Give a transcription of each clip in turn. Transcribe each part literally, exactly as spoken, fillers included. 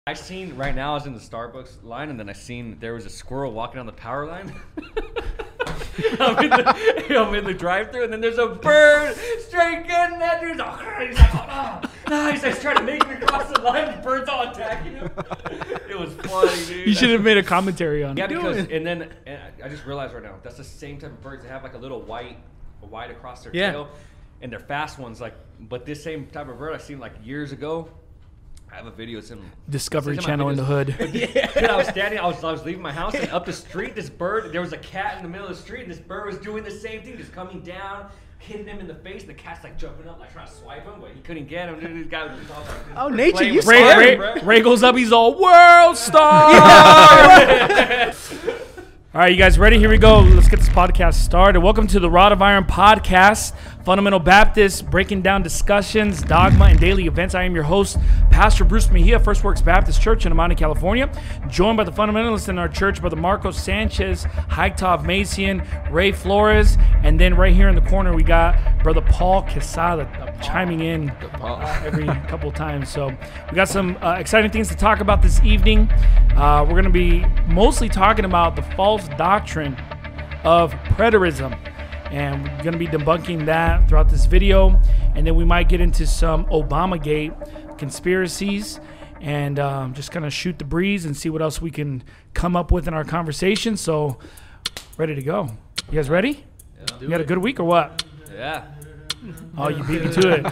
I seen right now I was in the Starbucks line and then I seen there was a squirrel walking on the power line. I'm in the, I'm in the drive-thru and then there's a bird straight getting that dude's all, he's like, oh, no. He's like trying to make me cross the line. The bird's all attacking him. It was funny, dude. You should have made a commentary on yeah, it. Yeah, because and then and I just realized right now that's the same type of birds. They have like a little white, a white across their yeah. tail, and they're fast ones. Like, but this same type of bird I seen like years ago. I have a video. It's in Discovery it's in Channel in the hood. Yeah. Dude, I was standing. I was I was leaving my house and up the street. This bird. There was a cat in the middle of the street, and this bird was doing the same thing, just coming down, hitting him in the face. And the cat's like jumping up, like trying to swipe him, but he couldn't get him. Dude, this guy was just all like, oh, nature! You Ray, Ray, Ray, Ray goes up. He's all world star. Yeah. All right, you guys ready? Here we go. Let's get this podcast started. Welcome to the Rod of Iron podcast, Fundamental Baptist, breaking down discussions, dogma, and daily events. I am your host, Pastor Bruce Mejia, First Works Baptist Church in Amani, California, joined by the fundamentalists in our church, Brother Marcos Sanchez, Hightop Macian, Ray Flores, and then right here in the corner we got Brother Paul Quesada chiming in uh, every couple times. So we got some uh, exciting things to talk about this evening. Uh, we're going to be mostly talking about the false doctrine of preterism, and we're going to be debunking that throughout this video, and then we might get into some Obamagate conspiracies and um, just kind of shoot the breeze and see what else we can come up with in our conversation. So ready to go. You guys ready? Yeah. You had a good week or what? Yeah. Oh, you beat me to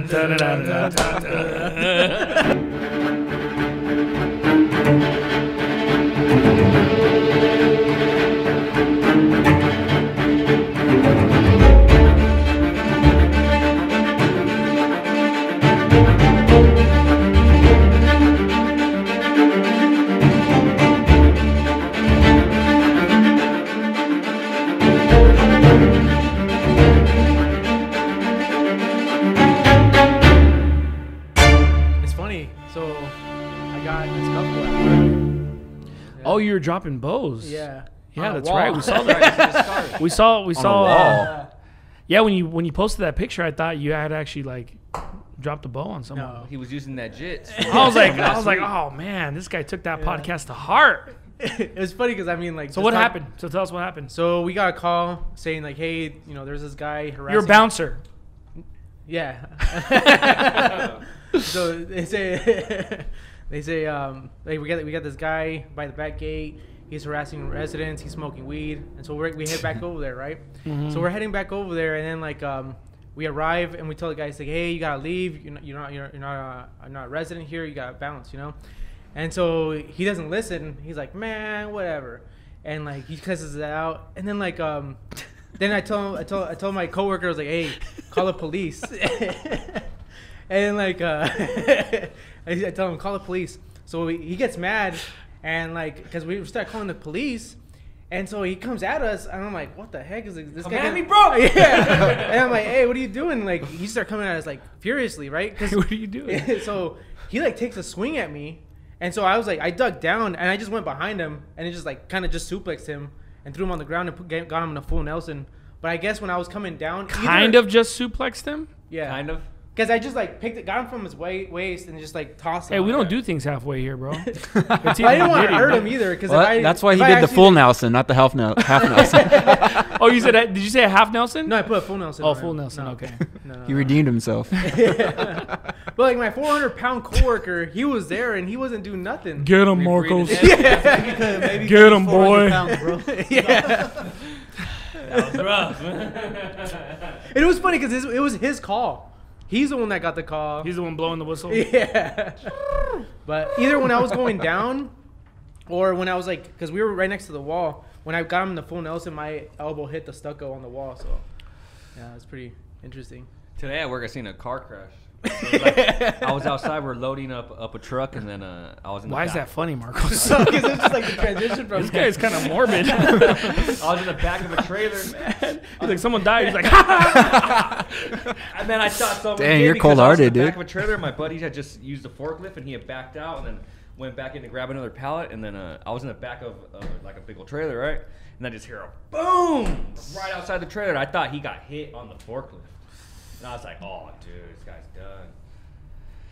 it. Oh, you were dropping bows. Yeah. Yeah, that's right. We saw that. we saw. We saw. Uh, yeah, when you when you posted that picture, I thought you had actually like dropped a bow on someone. No, he was using that jit. I was like, I was like, oh man, this guy took that yeah. podcast to heart. It was funny because I mean, like. So what time, happened? So tell us what happened. So we got a call saying like, hey, you know, there's this guy harassing. You're a bouncer. Yeah. So they say. They say, um, like we got we got this guy by the back gate. He's harassing residents. He's smoking weed, and so we're, we head back over there, right? Mm-hmm. So we're heading back over there, and then like um, we arrive, and we tell the guys like, hey, you gotta leave. You're not you're not you're, you're not a, you're not a resident here. You gotta bounce, you know. And so he doesn't listen. He's like, man, whatever, and like he cusses it out, and then like um, then I told him, I told I told my coworker, I was like, hey, call the police, and like uh. I tell him, call the police. So he, he gets mad, and like, because we start calling the police, and so he comes at us, and I'm like, what the heck is this Come guy? at me, bro! Yeah. And I'm like, hey, what are you doing? Like, he start coming at us like furiously, right? What are you doing? So he like takes a swing at me, and so I was like, I dug down, and I just went behind him, and it just like kind of just suplexed him and threw him on the ground and put, got him in a full Nelson. But I guess when I was coming down, kind either, of just suplexed him. Yeah, kind of. Because I just like picked it, got him from his wa- waist and just like tossed him. Hey, we don't do things halfway here, bro. I didn't want to hurt him either. Because well, that's why he did the full Nelson, not the half, Nel- half Nelson. Oh, you said that? Did you say a half Nelson? No, I put a full Nelson. Oh, full him. Nelson. No. Okay. No, no, he no. redeemed himself. Yeah. But like my four hundred pound coworker, he was there and he wasn't doing nothing. Get him, Marcos. Yeah. Maybe Get him, boy. Pounds, bro. Yeah. That was rough. And it was funny because it was his call. He's the one that got the call. He's the one blowing the whistle. Yeah. But either when I was going down or when I was like, because we were right next to the wall, when I got him in the full Nelson, my elbow hit the stucco on the wall. So, yeah, it's pretty interesting. Today at work, I seen a car crash. So like, I was outside, we're loading up up a truck, and then uh, I was in the Why back. is that funny, Marcos? Because it's just like the transition from this guy's kind of morbid. I was in the back of a trailer, man. He's like, someone died. He's like, ha ha ha. And then I thought someone Dang, did you're because I was in cold-hearted, the back dude. of a trailer. My buddy had just used the forklift, and he had backed out, and then went back in to grab another pallet, and then uh, I was in the back of uh, like a big old trailer, right? And I just hear a boom right outside the trailer. And I thought he got hit on the forklift. And I was like, oh, dude, this guy's done.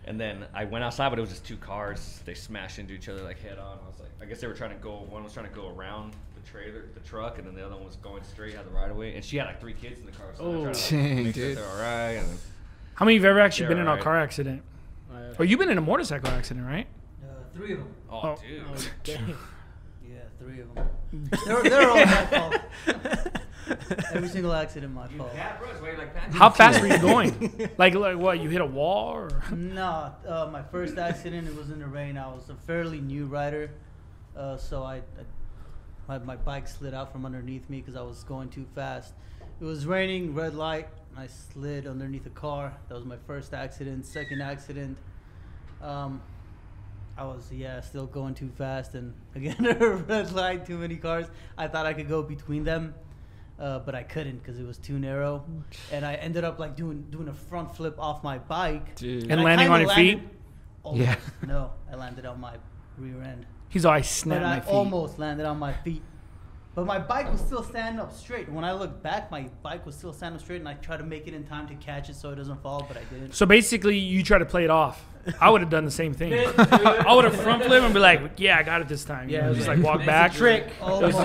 And then I went outside, but it was just two cars. They smashed into each other like head on. I was like, I guess they were trying to go. One was trying to go around the trailer, the truck, and then the other one was going straight, had the right of way. And she had like three kids in the car, so Oh, they're trying to like, dang, make sure dude. they're all right. And then, How many of you have ever actually They're been in a alright. car accident? Uh, Oh, you've been in a motorcycle accident, right? Uh, three of them. oh, Oh. dude. oh, dang. Yeah, three of them. they're, they're all my fault. Every single accident my You fault. bad, bro. That's why you're like that. How fast were you going? Like, like what? You hit a wall or? No, uh, my first accident, it was in the rain. I was a fairly new rider, uh, so I, I my, my bike slid out from underneath me because I was going too fast. It was raining, red light, and I slid underneath a car. That was my first accident. Second accident, um, I was, yeah, still going too fast, and again, a red light, too many cars. I thought I could go between them. Uh, but I couldn't because it was too narrow, and I ended up like doing doing a front flip off my bike. Dude. And I landing kinda on your landed- feet? Almost. Yeah. No, I landed on my rear end. He's all, I But snapped I my feet. almost landed on my feet. But my bike was still standing up straight. When I looked back, my bike was still standing up straight, and I tried to make it in time to catch it so it doesn't fall, but I didn't. So basically, you try to play it off. I would have done the same thing. I would have front flipped and be like, "Yeah, I got it this time." You Yeah, know, it was just like, like walk it's a back. trick. Almost.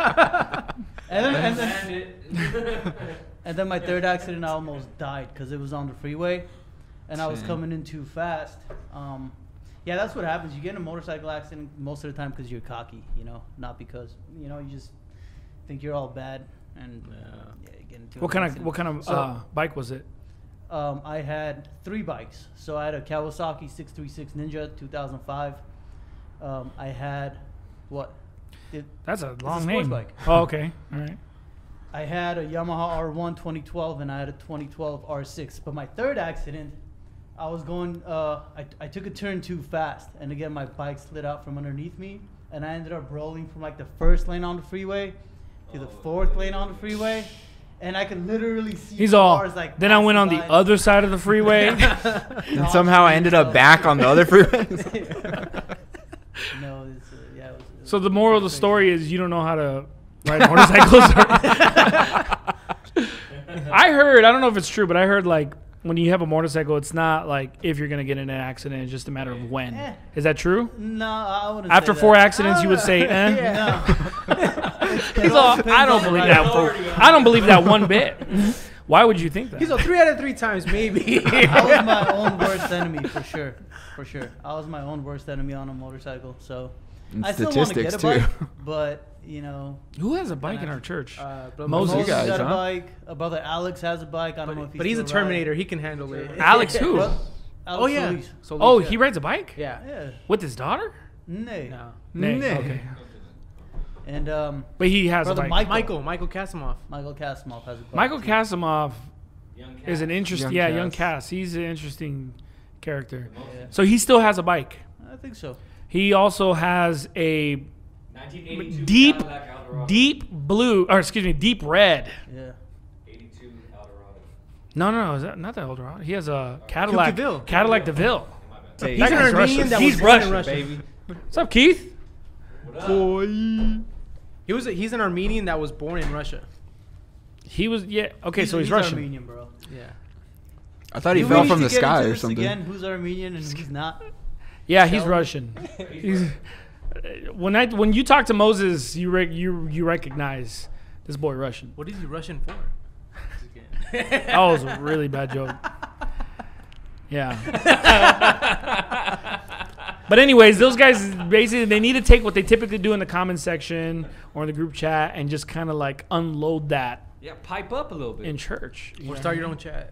and, then, and, then, Land it. and then my third accident, I almost died because it was on the freeway, and I was Same. coming in too fast. Um, yeah, that's what happens. You get in a motorcycle accident most of the time because you're cocky, you know, not because, you know, you just think you're all bad, and yeah, you get into What an kind of accident. what kind of So, uh, bike was it? Um, I had three bikes. So I had a Kawasaki six thirty-six Ninja two thousand five. Um, I had what? It, That's a long sports name. bike. Oh, okay, all right. I had a Yamaha R one twenty twelve, and I had a twenty twelve R six. But my third accident, I was going. Uh, I, I took a turn too fast, and again my bike slid out from underneath me, and I ended up rolling from like the first lane on the freeway to the fourth lane on the freeway. And I could literally see He's all. cars like Then I went on passing the by. other side of the freeway. And somehow I ended up back on the other freeway. No, it's, uh, yeah. It was, it So was the moral of the crazy. story is you don't know how to ride motorcycles. I heard, I don't know if it's true, but I heard like when you have a motorcycle, it's not like if you're gonna get in an accident, it's just a matter of when. Eh. Is that true? No, I wouldn't. After say four that. accidents, you would say, eh? No. He's all, I don't believe that. For, I don't believe that one bit. Why would you think that? He's a three out of three times, maybe. I was my own worst enemy for sure, for sure. I was my own worst enemy on a motorcycle. So And I still want to get statistics, a bike, too. but you know, Who has a bike in our church? Uh, but Moses. Moses guys, got a huh? bike. A brother Alex has a bike. I don't know if but, he's but he's a still riding. Terminator. He can handle it. Alex who? Well, Oh Alex yeah. Solis. Solis, Oh, yeah. he rides a bike? Yeah. Yeah. With his daughter? Nay. No. Nay. Nay. Okay. And um, But he has Brother a bike. Michael. Michael. Michael Kasimov. Michael Kasimov has a bike. Michael too. Kasimov Young cat. is an interesting, Young yeah, young Cass. Cass. He's an interesting character. Yeah. So he still has a bike. I think so. He also has a nineteen eighty-two deep, Cadillac Eldorado. deep blue, or excuse me, deep red. Yeah. eighty-two Eldorado. No, no, no, is that not the Eldorado? He has a Cadillac, DeVille. Cadillac DeVille. My bad. That He's an guy's Armenian Russian. that He's was born in Russian, Russia. baby. What's up, Keith? What up? He was. A, he's an Armenian that was born in Russia. He was, yeah. Okay, so he's, he's Russian. Armenian, bro. Yeah. I thought he Do we fell need from to the get sky into or this something. Again, who's Armenian and who's not? Yeah, he's Shell? Russian. He's, when I when you talk to Moses, you rec, you you recognize this boy Russian. What is he Russian for? That was a really bad joke. Yeah. But anyways, those guys basically they need to take what they typically do in the comment section or in the group chat and just kind of like unload that Yeah, pipe up a little bit. in church. you Or know? start your own chat.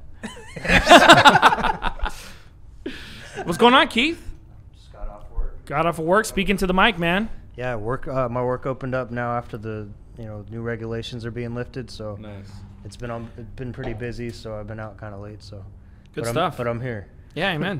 What's going on, Keith? Just got off work. Got off of work. Speaking to the mic, man. Yeah, work. Uh, my work opened up now after the you know new regulations are being lifted, so Nice. it's been um, it's been pretty busy. So I've been out kind of late. So Good but stuff. I'm, but I'm here. Yeah, amen.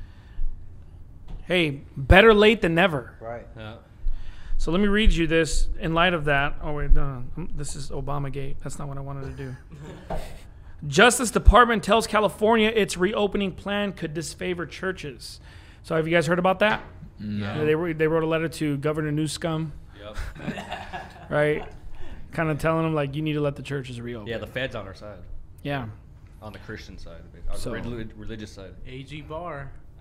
Hey, better late than never. Right. Yeah. So let me read you this in light of that. Oh, wait, no, this is Obamagate. That's not what I wanted to do. Justice Department tells California its reopening plan could disfavor churches. So have you guys heard about that? No. They, wrote- they wrote a letter to Governor Newsom, Yep. right? Kind of telling him, like, you need to let the churches reopen. Yeah, the Fed's on our side. Yeah. On the Christian side, of it, on So- the relig- religious side. A G Bar. Yeah.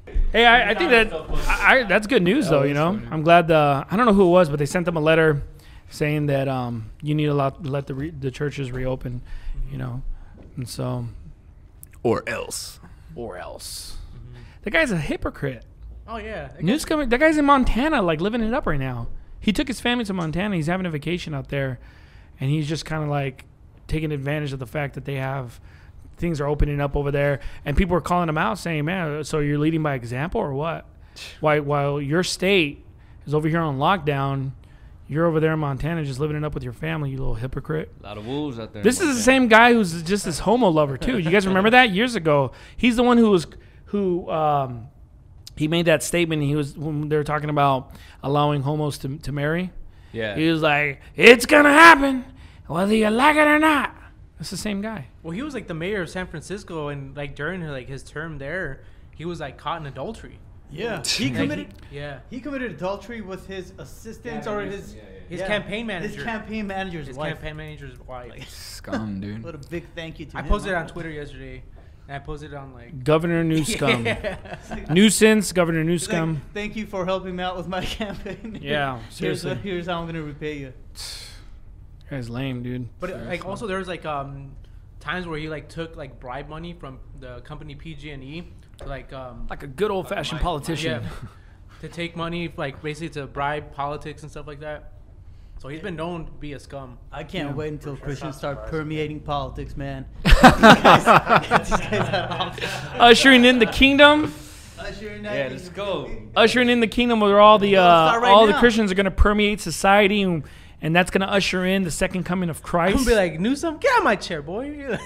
Hey, I, I think that I, I, that's good news, though. You know, I'm glad. The, I don't know who it was, but they sent them a letter saying that um, you need to let, let the re, the churches reopen. You know, and so Or else. or else. The guy's a hypocrite. Oh yeah. That News coming. That guy's in Montana, like living it up right now. He took his family to Montana. He's having a vacation out there, and he's just kind of like taking advantage of the fact that they have things are opening up over there, and people are calling him out, saying, "Man, so you're leading by example, or what? Why, while your state is over here on lockdown, you're over there in Montana just living it up with your family, you little hypocrite." A lot of wolves out there. This is the same guy who's just this homo lover too. You guys remember that years ago? He's the one who was who um, he made that statement. He was when they were talking about allowing homos to to marry. Yeah. He was like, "It's gonna happen, whether you like it or not." It's the same guy. Well, he was like the mayor of San Francisco, and like during like his term there, he was like caught in adultery. Yeah, he Like, committed. he- yeah. He committed adultery with his assistant or his His yeah, campaign manager. His campaign manager's His wife. campaign manager's wife. Scum, dude. What a big thank you to I him. posted it huh? on Twitter yesterday, and I posted it on like. Governor Newscom. Yeah. Nuisance, Governor It's like, Newscom. thank you for helping me out with my campaign. Yeah, here's, seriously. what- here's how I'm gonna repay you. Guy's lame, dude. But it, like also there was like um times where he like took like bribe money from the company P G and E to like um Like a good old fashioned politician. yeah, to take money like basically to bribe politics and stuff like that. So he's been known to be a scum. I can't Yeah. wait until Christians start permeating politics, man. Get these guys out of office. Ushering in the kingdom. Usher in Yeah, that let's thing. go. Ushering in the kingdom where all the uh, Let's start right all the now. Christians are going to permeate society, and, and that's going to usher in the second coming of I'm Christ. gonna be like Newsom, get out of my chair, boy.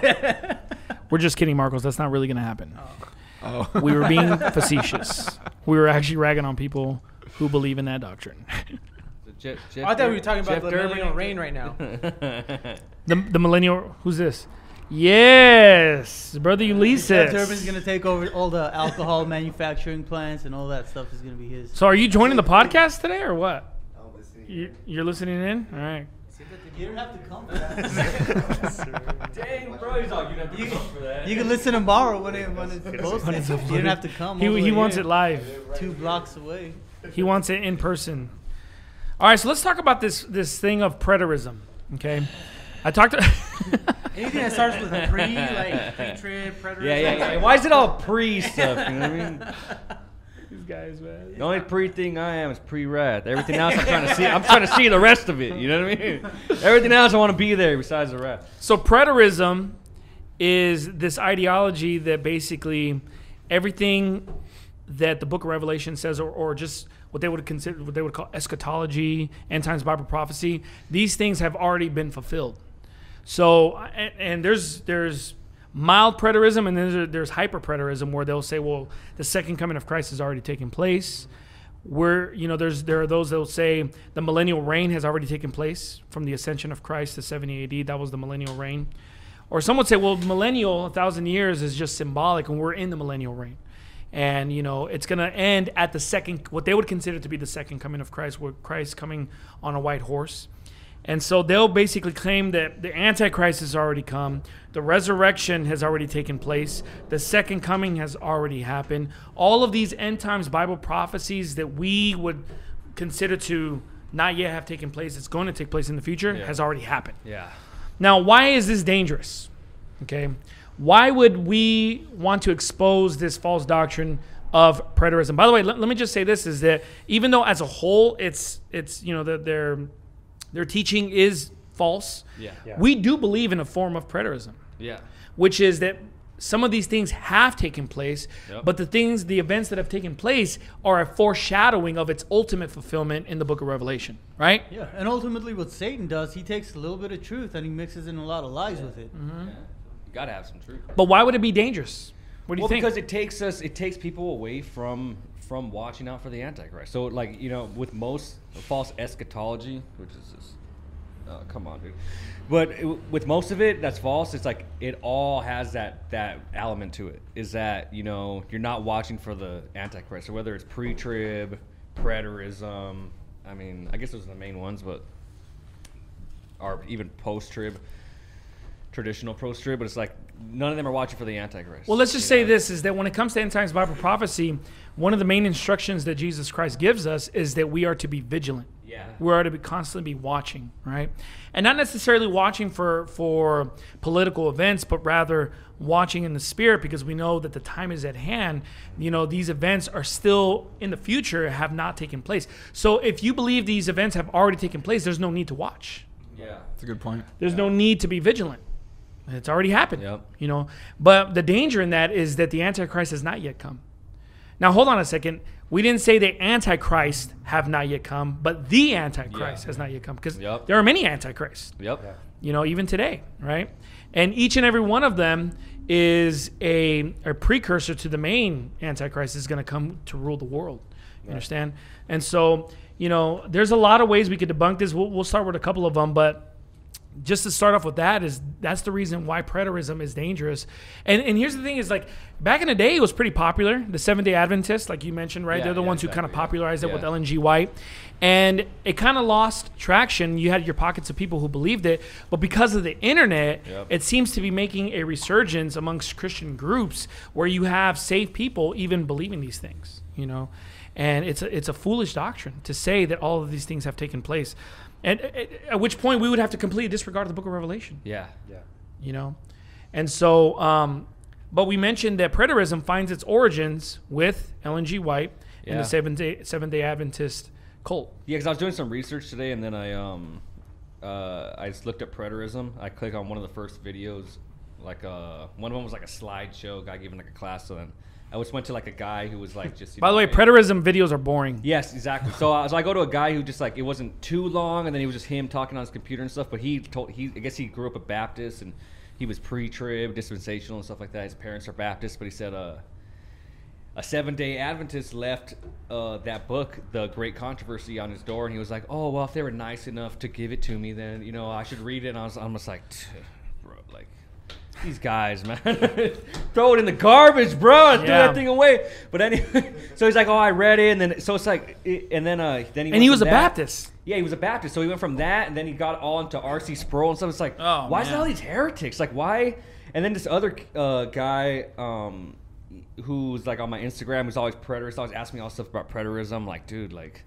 We're just kidding, Marcos. That's not really going to happen. Oh. We were being facetious. We were actually ragging on people who believe in that doctrine. Jeff, Jeff I thought we were Dur- talking about Jeff the Durbin. millennial reign right now. The the millennial. Who's this? Yes, brother Ulysses. Jeff Durbin's gonna take over all the alcohol manufacturing plants and all that stuff is gonna be his. So, are you joining the podcast today, or what? You, you're listening in. All right. You don't have to come for that. Dang, bro, he's all, you have to come for that. You can listen tomorrow when, it, when it's posted. You don't have to come. all the He, he way wants here, it live. two blocks away. He wants it in person. All right, so let's talk about this this thing of preterism. Okay, I talked to. Anything that starts with a pre, like pre-trib, preterism. Yeah, yeah, yeah. Why is it all pre stuff? You know what I mean? These guys, man. The only pre thing I am is pre-wrath. Everything else I'm trying to see. I'm trying to see the rest of it. You know what I mean? Everything else I want to be there besides the wrath. So preterism is this ideology that basically everything that the Book of Revelation says, or, or just what they would consider, what they would call eschatology, end times Bible prophecy, these things have already been fulfilled. So, and, and there's there's mild preterism, and then there's, there's hyper preterism, where they'll say, well, the second coming of Christ has already taken place. Where, you know, there's there are those that will say the millennial reign has already taken place from the ascension of Christ to seventy A D. That was the millennial reign. Or some would say, well, millennial, a thousand years is just symbolic, and we're in the millennial reign. And, you know, it's going to end at the second, what they would consider to be the second coming of Christ, with Christ coming on a white horse. And so they'll basically claim that the Antichrist has already come, the resurrection has already taken place, the second coming has already happened. All of these end times Bible prophecies that we would consider to not yet have taken place, it's going to take place in the future, Yeah. has already happened. Yeah. Now, why is this dangerous? Okay. Why would we want to expose this false doctrine of preterism? By the way, let, let me just say this, is that even though as a whole it's it's you know that their their teaching is false, Yeah. Yeah. we do believe in a form of preterism, Yeah. which is that some of these things have taken place, Yep. but the things, the events that have taken place are a foreshadowing of its ultimate fulfillment in the book of Revelation, right? Yeah, and ultimately what Satan does, he takes a little bit of truth and he mixes in a lot of lies with it. You gotta have some truth. But why would it be dangerous? What do you Well, think? because it takes us, it takes people away from from watching out for the Antichrist. So, like, you know, with most false eschatology, which is just, uh, come on, dude. But it, with most of it, that's false. It's like it all has that that element to it. Is that, you know, you're not watching for the Antichrist. So whether it's pre-trib, preterism, I mean, I guess those are the main ones, but or even post-trib, traditional post-trib. But it's like none of them are watching for the Antichrist. Well, let's just you say know? this, is that when it comes to end times Bible prophecy, one of the main instructions that Jesus Christ gives us is that we are to be vigilant. Yeah. We are to be constantly be watching, right? And not necessarily watching for, for political events, but rather watching in the spirit, because we know that the time is at hand. You know, these events are still in the future, have not taken place. So if you believe these events have already taken place, there's no need to watch. Yeah. That's a good point. There's no need to be vigilant. It's already happened. Yep. You know, but the danger in that is that the Antichrist has not yet come. Now, hold on a second. We didn't say the Antichrist have not yet come, but the Antichrist Yeah. has not yet come, because Yep. there are many Antichrists. Yep. You know, even today, right? And each and every one of them is a, a precursor to the main Antichrist is going to come to rule the world. You understand? And so, you know, there's a lot of ways we could debunk this. We'll, we'll start with a couple of them, but just to start off with that is that's the reason why preterism is dangerous. And and here's the thing is, like, back in the day, it was pretty popular. The Seventh-day Adventists, like you mentioned, right? Yeah, They're the yeah, ones who kind of exactly, yeah. popularized it with Yeah. Ellen G. White. And it kind of lost traction. You had your pockets of people who believed it. But because of the internet, Yep. it seems to be making a resurgence amongst Christian groups where you have saved people even believing these things, you know? And it's a, it's a foolish doctrine to say that all of these things have taken place. And at, at which point we would have to completely disregard the book of Revelation, Yeah. Yeah. you know? And so, um, but we mentioned that preterism finds its origins with Ellen G. White and Yeah. the Seventh-day Seventh-day Adventist cult. Yeah, because I was doing some research today, and then I um, uh, I just looked at preterism. I clicked on one of the first videos, like uh, one of them was like a slideshow, guy giving like a class. So then I just went to like a guy who was like just. You By know, the way, like- preterism videos are boring. Yes, exactly. So, uh, so I go to a guy who just like it wasn't too long, and then he was just him talking on his computer and stuff. But he told he I guess he grew up a Baptist, and he was pre-trib, dispensational, and stuff like that. His parents are Baptist, but he said uh, a Seventh-day Adventist left uh, that book, The Great Controversy, on his door, and he was like, "Oh well, if they were nice enough to give it to me, then you know I should read it." And I was I'm just like, bro, like. These guys, man, throw it in the garbage, bro, and throw Yeah. that thing away. But anyway, so he's like, "Oh, I read it," and then so it's like, it, and then uh, then he And he went was a from that- Baptist. Yeah, he was a Baptist, so he went from that, and then he got all into R C Sproul and stuff. It's like, Oh, why is it man. all these heretics? Like, why? And then this other uh, guy, um, who's like on my Instagram, who's always preterist, always asking me all stuff about preterism. I'm like, dude, like,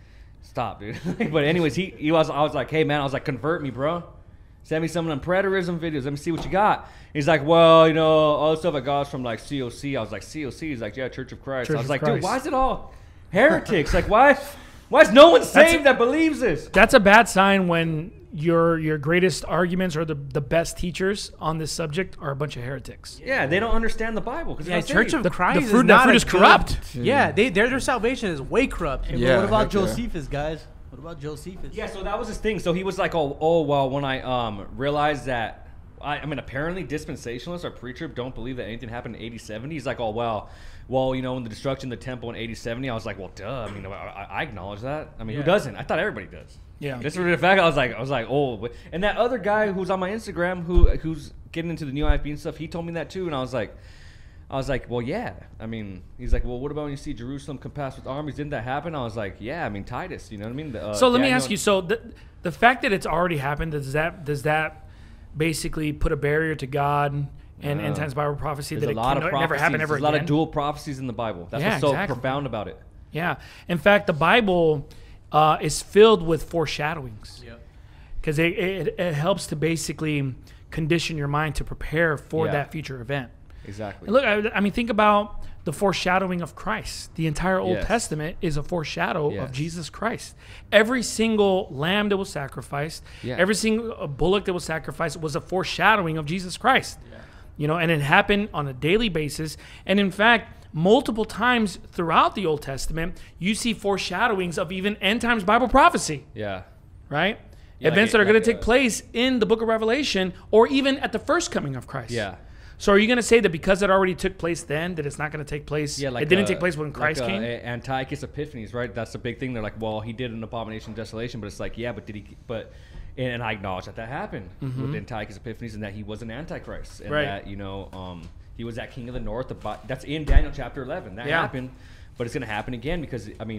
stop, dude. But anyways, he he was, I was like, hey man, I was like, convert me, bro. Send me some of them preterism videos. Let me see what you got. He's like, well, you know, all the stuff I got is from like C O C. I was like, C O C? He's like, yeah, Church of Christ. Church I was of like, Christ. dude, why is it all heretics? Like, why? Why is no one saved that believes this? That's a bad sign when your your greatest arguments or the, the best teachers on this subject are a bunch of heretics. Yeah, they don't understand the Bible. Cause they're Yeah, not Church saved. of Christ the is fruit- that not fruit a is good- corrupt. Yeah, they their, their salvation is way corrupt. Hey, but Yeah, what about heck yeah. Josephus, guys? What about Josephus? Yeah, so that was his thing. So he was like, oh, oh well, when I um realized that, I, I mean, apparently dispensationalists or pre-trib don't believe that anything happened in eighty seventy. He's like, oh, well, well, you know, in the destruction of the temple in eighty seventy, I was like, well, duh. I mean, I, I acknowledge that. I mean, Yeah. who doesn't? I thought everybody does. Yeah. Just for the fact, I was like, I was like, oh, but- and that other guy who's on my Instagram who who's getting into the new I F B and stuff, he told me that too, and I was like, I was like, well, yeah. I mean, he's like, well, what about when you see Jerusalem compassed with armies? Didn't that happen? I was like, yeah. I mean, Titus. You know what I mean? The, uh, So let me Daniel- ask you. So the the fact that it's already happened, does that does that basically put a barrier to God and No. end times Bible prophecy There's that a it lot can of never happen prophecies. ever There's a lot again? of dual prophecies in the Bible. That's Yeah, what's so exactly. profound about it. Yeah. In fact, the Bible uh, is filled with foreshadowings Yep. because it, it it helps to basically condition your mind to prepare for Yeah. that future event. Exactly. And look, I, I mean, think about the foreshadowing of Christ. The entire Old Yes. Testament is a foreshadow of Yes. Jesus Christ. Every single lamb that was sacrificed, Yeah. every single uh, bullock that was sacrificed was a foreshadowing of Jesus Christ. You know, and it happened on a daily basis. And in fact, multiple times throughout the Old Testament, you see foreshadowings of even end times Bible prophecy, yeah. right? Yeah, Events like- that are going like, to take uh, place in the book of Revelation or even at the first coming of Christ. Yeah. So are you going to say that because it already took place then, that it's not going to take place? Yeah, like it didn't uh, take place when Christ like, uh, came. A- Antiochus Epiphanes, right? That's the big thing. They're like, well, he did an abomination of desolation, but it's like, yeah, but did he? But and, and I acknowledge that that happened with Antiochus Epiphanes, and that he was an antichrist, and Right. that you know, um, he was that king of the north. About, that's in Daniel chapter eleven. That Yeah. happened, but it's going to happen again because I mean,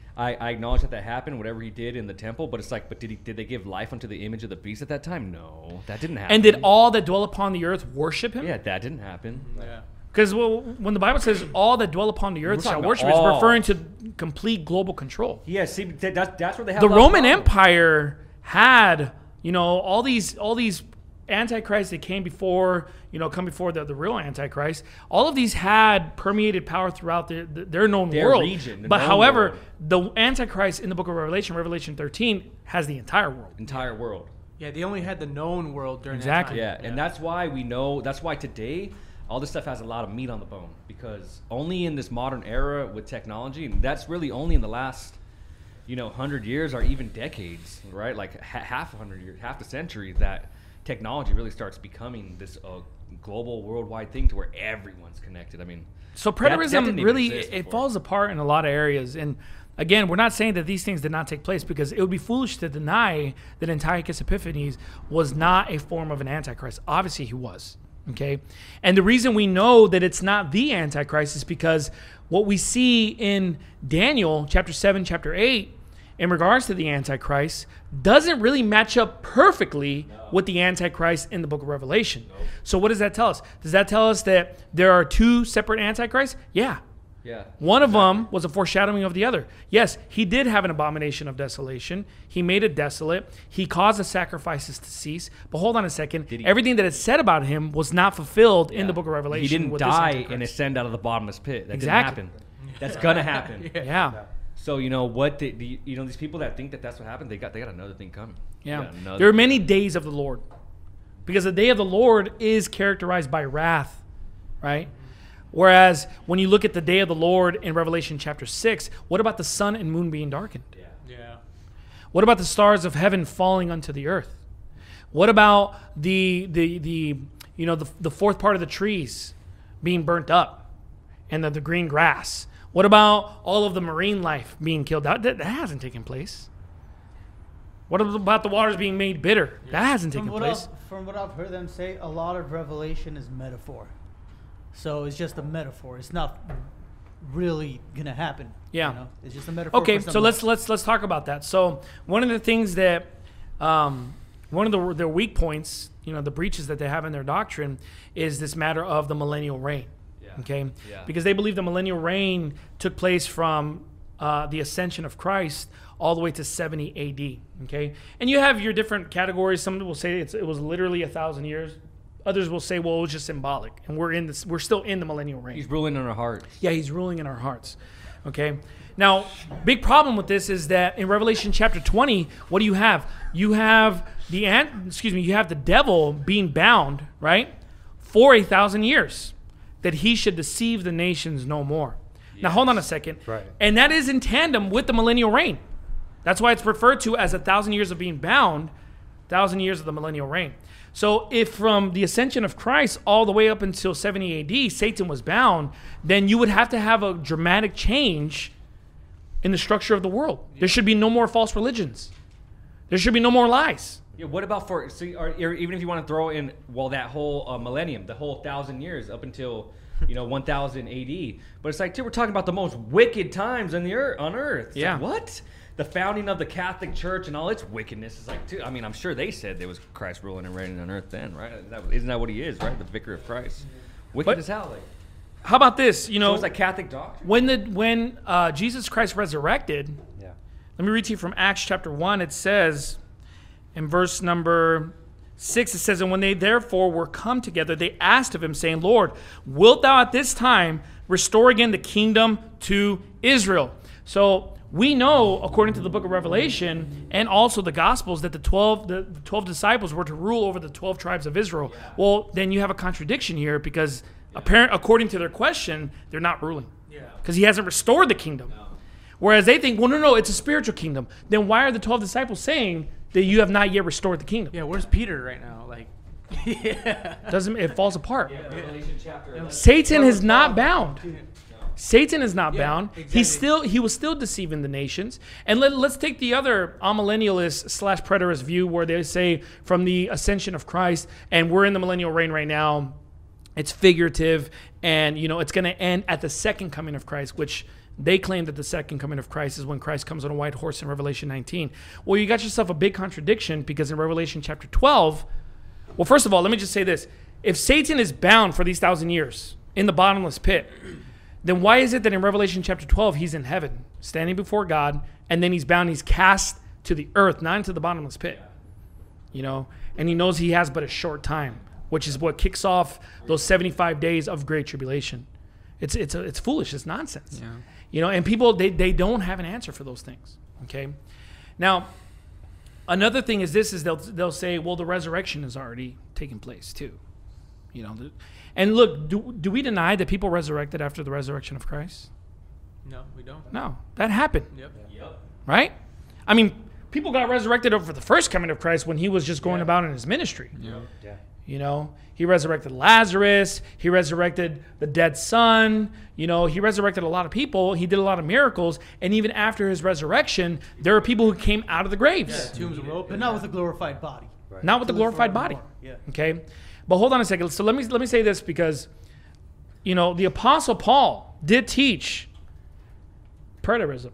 I, I acknowledge that that happened, whatever he did in the temple, but it's like, but did he did they give life unto the image of the beast at that time? No, that didn't happen. And did all that dwell upon the earth worship him? Yeah, that didn't happen. Yeah. Because well, when the Bible says all that dwell upon the earth We're shall talking worship, about it's all. referring to complete global control. Yeah, see, that, that's that's where they have The a lot of Roman problems. Empire had, you know, all these all these antichrists that came before, you know, come before the, the real antichrist. All of these had permeated power throughout their their known Their world. region, the but known however, world. the antichrist in the book of Revelation, Revelation thirteen, has the entire world. Entire world. Yeah, they only had the known world during Exactly. that time. Yeah, and that's why we know. That's why today all this stuff has a lot of meat on the bone, because only in this modern era with technology, and that's really only in the last, you know, hundred years or even decades, right? Like ha- half a hundred years, half a century, that technology really starts becoming this uh, global, worldwide thing to where everyone's connected. I mean, So that- that preterism didn't even really exist it, it before. falls apart in a lot of areas. And again, we're not saying that these things did not take place, because it would be foolish to deny that Antiochus Epiphanes was not a form of an antichrist. Obviously, he was. Okay, and the reason we know that it's not the antichrist is because what we see in Daniel chapter seven, chapter eight, in regards to the antichrist, doesn't really match up perfectly with the antichrist in the book of Revelation. So what does that tell us? Does that tell us that there are two separate antichrists? Yeah. Yeah. One of them was a foreshadowing of the other. Yes, he did have an abomination of desolation. He made it desolate. He caused the sacrifices to cease. But hold on a second. Did he- Everything that is said about him was not fulfilled in the book of Revelation. He didn't with this die Antichrist. and ascend out of the bottomless pit. That Exactly. didn't happen. That's gonna happen. Yeah. So you know what? The, the, you know these people that think that that's what happened. They got they got another thing coming. They Yeah. got another There are thing. many days of the Lord, because the day of the Lord is characterized by wrath, right? Whereas when you look at the day of the Lord in Revelation chapter six, what about the sun and moon being darkened? Yeah. Yeah. What about the stars of heaven falling unto the earth? What about the the the you know the, the fourth part of the trees being burnt up and the, the green grass? What about all of the marine life being killed? That, that, that hasn't taken place. What about the waters being made bitter? That hasn't From taken what, place. I've, from what I've heard them say, a lot of Revelation is metaphor. So it's just a metaphor. It's not really gonna happen. Yeah. You know? It's just a metaphor. Okay, for so something let's else. let's let's talk about that. So one of the things that, um, one of the their weak points, you know, the breaches that they have in their doctrine, is this matter of the millennial reign. Yeah. Okay, Yeah. because they believe the millennial reign took place from uh, the ascension of Christ all the way to seventy A D. Okay, and you have your different categories. Some will say it's, it was literally a thousand years. Others will say, well, it was just symbolic, and we're in this. We're still in the millennial reign. He's ruling in our hearts. Yeah, he's ruling in our hearts. Okay. Now, big problem with this is that in Revelation chapter twenty, what do you have? You have the ant, excuse me, you have the devil being bound, right, for a thousand years, that he should deceive the nations no more. Now, hold on a second. Right. And that is in tandem with the millennial reign. That's why it's referred to as a thousand years of being bound, thousand years of the millennial reign. So if from the ascension of Christ all the way up until seventy A D, Satan was bound, then you would have to have a dramatic change in the structure of the world. There should be no more false religions. There should be no more lies. Yeah, what about for so, or, or even if you want to throw in well that whole uh, millennium, the whole thousand years up until you know one thousand A D. But it's like, dude, we're talking about the most wicked times on the earth. On earth, It's Yeah. like, what? The founding of the Catholic Church and all its wickedness is like, dude. I mean, I'm sure they said there was Christ ruling and reigning on earth then, right? Isn't that, isn't that what he is, right? The vicar of Christ. Wicked But- as hell. Like, How about this? You so know, it's like Catholic doctrine. when the when uh, Jesus Christ resurrected, Yeah. let me read to you from Acts chapter one. It says in verse number six, it says, and when they therefore were come together, they asked of him, saying, Lord, wilt thou at this time restore again the kingdom to Israel? So we know, according to the book of Revelation and also the Gospels, that the twelve the, the twelve disciples were to rule over the twelve tribes of Israel. Well, then you have a contradiction here, because apparent, according to their question, they're not ruling. Yeah. Because he hasn't restored the kingdom. Whereas they think, well, no, no, it's a spiritual kingdom. Then why are the twelve disciples saying that you have not yet restored the kingdom? Yeah, where's Peter right now? Like, yeah. Doesn't it falls apart? Revelation chapter eleven. Satan is not bound. Satan is not Yeah, bound. exactly. He's still he was still deceiving the nations. And let, let's take the other amillennialist slash preterist view, where they say from the ascension of Christ, and we're in the millennial reign right now. It's figurative, and you know it's going to end at the second coming of Christ, which They claim that the second coming of Christ is when Christ comes on a white horse in Revelation nineteen. Well, you got yourself a big contradiction, because in Revelation chapter twelve, well, first of all, let me just say this. If Satan is bound for these thousand years in the bottomless pit, then why is it that in Revelation chapter twelve, he's in heaven, standing before God, and then he's bound, he's cast to the earth, not into the bottomless pit, you know, and he knows he has but a short time, which is what kicks off those seventy-five days of great tribulation. It's it's a, it's foolish. It's nonsense. Yeah. You know, and people, they, they don't have an answer for those things, okay? Now, another thing is this, is they'll, they'll say, well, the resurrection has already taken place too. You know, and look, do, do we deny that people resurrected after the resurrection of Christ? No, we don't. No, that happened, Yep. Yep. right? I mean, people got resurrected over the first coming of Christ when he was just going Yeah. about in his ministry. Yeah. Yeah. You know, he resurrected Lazarus. He resurrected the dead son. You know, he resurrected a lot of people. He did a lot of miracles. And even after his resurrection, there are people who came out of the graves. Yeah, tombs were open. But not with a glorified body. Right. Not with the To live glorified body. forevermore. Yeah. Okay. But hold on a second. So let me let me say this, because, you know, the Apostle Paul did teach preterism.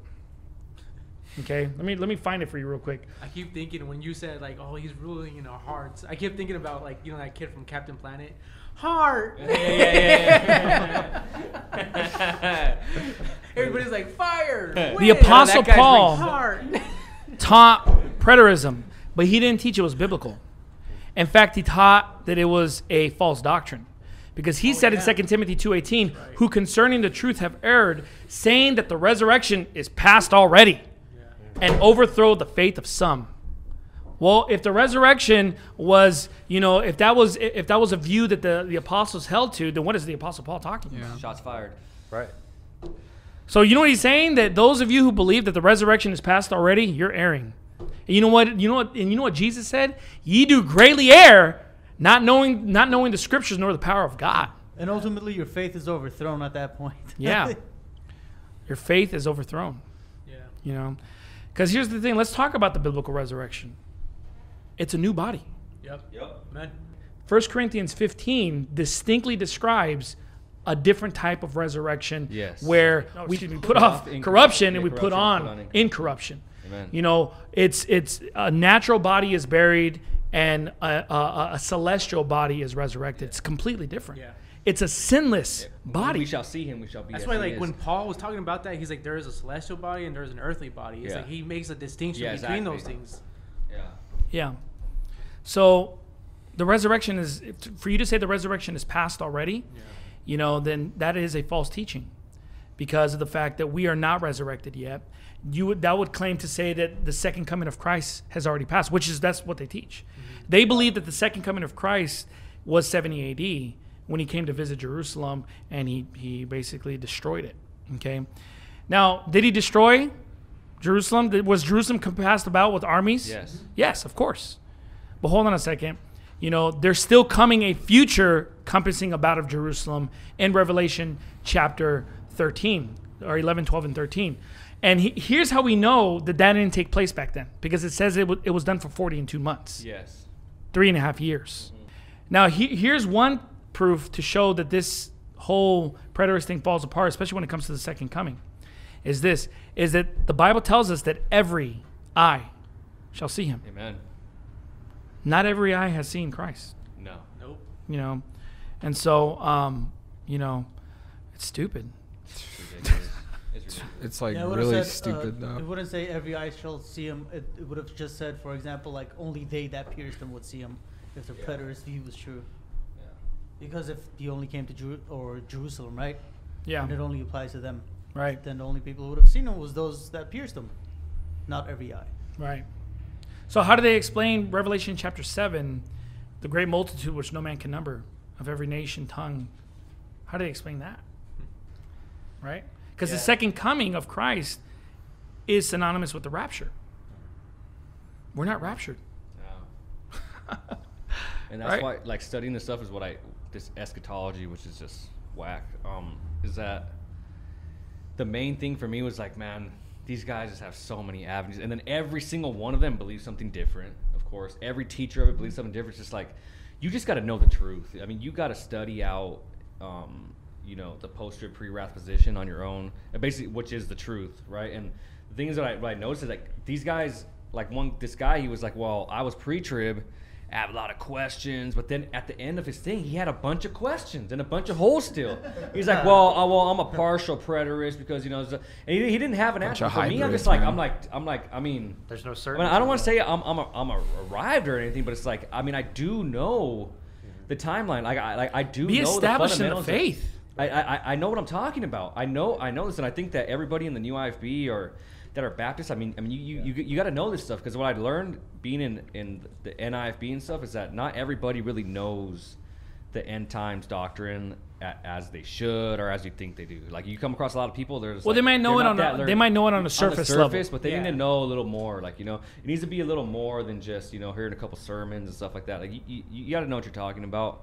Okay. Let me let me find it for you real quick. I keep thinking when you said like, oh, he's ruling in our hearts. I kept thinking about like, you know, that kid from Captain Planet. Heart. Yeah, yeah, yeah. Everybody's like fire. The wind." Apostle that guy's Paul Heart. taught preterism, but he didn't teach it was biblical. In fact, he taught that it was a false doctrine, because he Oh, said in yeah. Second Timothy two eighteen, right. who concerning the truth have erred, saying that the resurrection is past already, and overthrow the faith of some. Well, if the resurrection was, you know, if that was if that was a view that the, the apostles held to, then what is the Apostle Paul talking about? Yeah. Shots fired. Right. So you know what he's saying? That those of you who believe that the resurrection is past already, you're erring. And you know what? You know what? And you know what Jesus said? Ye do greatly err, not knowing not knowing the scriptures nor the power of God. And ultimately, your faith is overthrown at that point. Yeah. Your faith is overthrown. Yeah. You know, because here's the thing. Let's talk about the biblical resurrection. It's a new body. Yep. Yep. Man. First Corinthians fifteen distinctly describes a different type of resurrection, Yes. where No, we, excuse we me, put put off off in- corruption yeah, and we put corruption, on put on incorruption. incorruption. Amen. You know, it's it's a natural body is buried and a, a, a celestial body is resurrected. It's completely different. Yeah. It's a sinless When body. we shall see him, we shall be. That's as why, he like, is. when Paul was talking about that, he's like, there is a celestial body and there is an earthly body. It's Yeah. like he makes a distinction Yeah, between exactly. those things. Yeah. Yeah. So the resurrection is, for you to say the resurrection is past already, you know, then that is a false teaching, because of the fact that we are not resurrected yet. You would, that would claim to say that the second coming of Christ has already passed, which is, that's what they teach. Mm-hmm. They believe that the second coming of Christ was seventy A D when he came to visit Jerusalem, and he, he basically destroyed it. Okay. Now, did he destroy Jerusalem? Did- Was Jerusalem compassed about with armies? Yes. Yes, of course. But hold on a second. You know, there's still coming a future compassing about of Jerusalem in Revelation chapter thirteen, or eleven, twelve, and thirteen. And he, here's how we know that that didn't take place back then, because it says it, w- it was done for forty and two months, Yes. three and a half years. Now, he, here's one proof to show that this whole preterist thing falls apart, especially when it comes to the second coming, is this, is that the Bible tells us that every eye shall see him. Amen. Not every eye has seen Christ, No. Nope. you know? And so, um, you know, it's stupid. It's ridiculous. It's ridiculous. It's like Yeah, it would've really said, stupid uh, though. It wouldn't say every eye shall see him. It, it would have just said, for example, like only they that pierced him would see him, if the Yeah. preterist view was true. Yeah. Because if he only came to Jeru- or Jerusalem, right? Yeah, And it only applies to them. right, Then the only people who would have seen him was those that pierced him, not every eye. right. So how do they explain Revelation chapter seven, the great multitude which no man can number, of every nation, tongue? How do they explain that? Right? Because the Yeah. second coming of Christ is synonymous with the rapture. We're not raptured. No. And that's Right. why, like, studying this stuff is what I, this eschatology, which is just whack, um, is that the main thing for me was like, man, these guys just have so many avenues. And then every single one of them believes something different, of course. Every teacher of it believes something different. It's just like, you just got to know the truth. I mean, you got to study out, um, you know, the post-trib pre-wrath position on your own, and basically, which is the truth, right? And the thing is that I, what I noticed is like these guys, like one, this guy, he was like, well, I was pre-trib, I have a lot of questions, but then at the end of his thing, he had a bunch of questions and a bunch of holes still. He's like, well, uh, well, I'm a partial preterist because, you know, and he, he didn't have an Bunch answer. of For me, I'm hybrids, just like, man. I'm like, I'm like, I mean, There's no I, certainty. mean, I don't want to say I'm I'm, a, I'm a arrived or anything, but it's like, I mean, I do know the timeline. Like, I like I do Be know established the in the fundamentals. of- faith. I, I I know what I'm talking about. I know I know this, and I think that everybody in the new I F B or that are Baptists, I mean, I mean, you you, you, you got to know this stuff, because what I learned being in in the N I F B and stuff is that not everybody really knows the end times doctrine a, as they should or as you think they do. Like, you come across a lot of people, there's Well, they might know it on a, they might know it on a surface, surface level. but they Yeah. need to know a little more. Like, you know, it needs to be a little more than just, you know, hearing a couple sermons and stuff like that. Like, you, you, you got to know what you're talking about.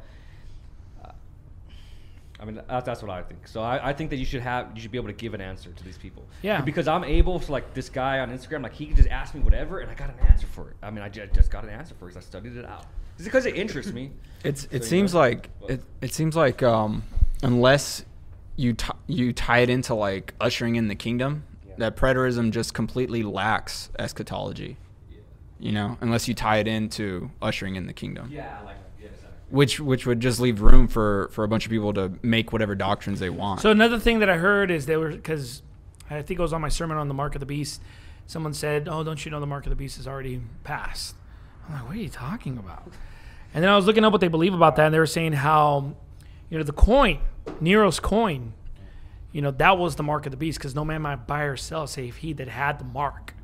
I mean, that's, that's what I think. So I, I think that you should have, you should be able to give an answer to these people. Yeah. Because I'm able to, like, this guy on Instagram, like, he can just ask me whatever, and I got an answer for it. I mean, I ju- just got an answer for it because I studied it out. It's because it interests me. It's it So, seems you know, like it, it seems like um unless you t- you tie it into like ushering in the kingdom, that preterism just completely lacks eschatology. You know, unless you tie it into ushering in the kingdom. Yeah, I like that. Yeah, exactly. Which which would just leave room for, for a bunch of people to make whatever doctrines they want. So another thing that I heard is they were, because I think it was on my sermon on the Mark of the Beast, someone said, oh, don't you know the Mark of the Beast is already passed? I'm like, what are you talking about? And then I was looking up what they believe about that, and they were saying how, you know, the coin, Nero's coin, you know, that was the Mark of the Beast, because no man might buy or sell save he that had the mark.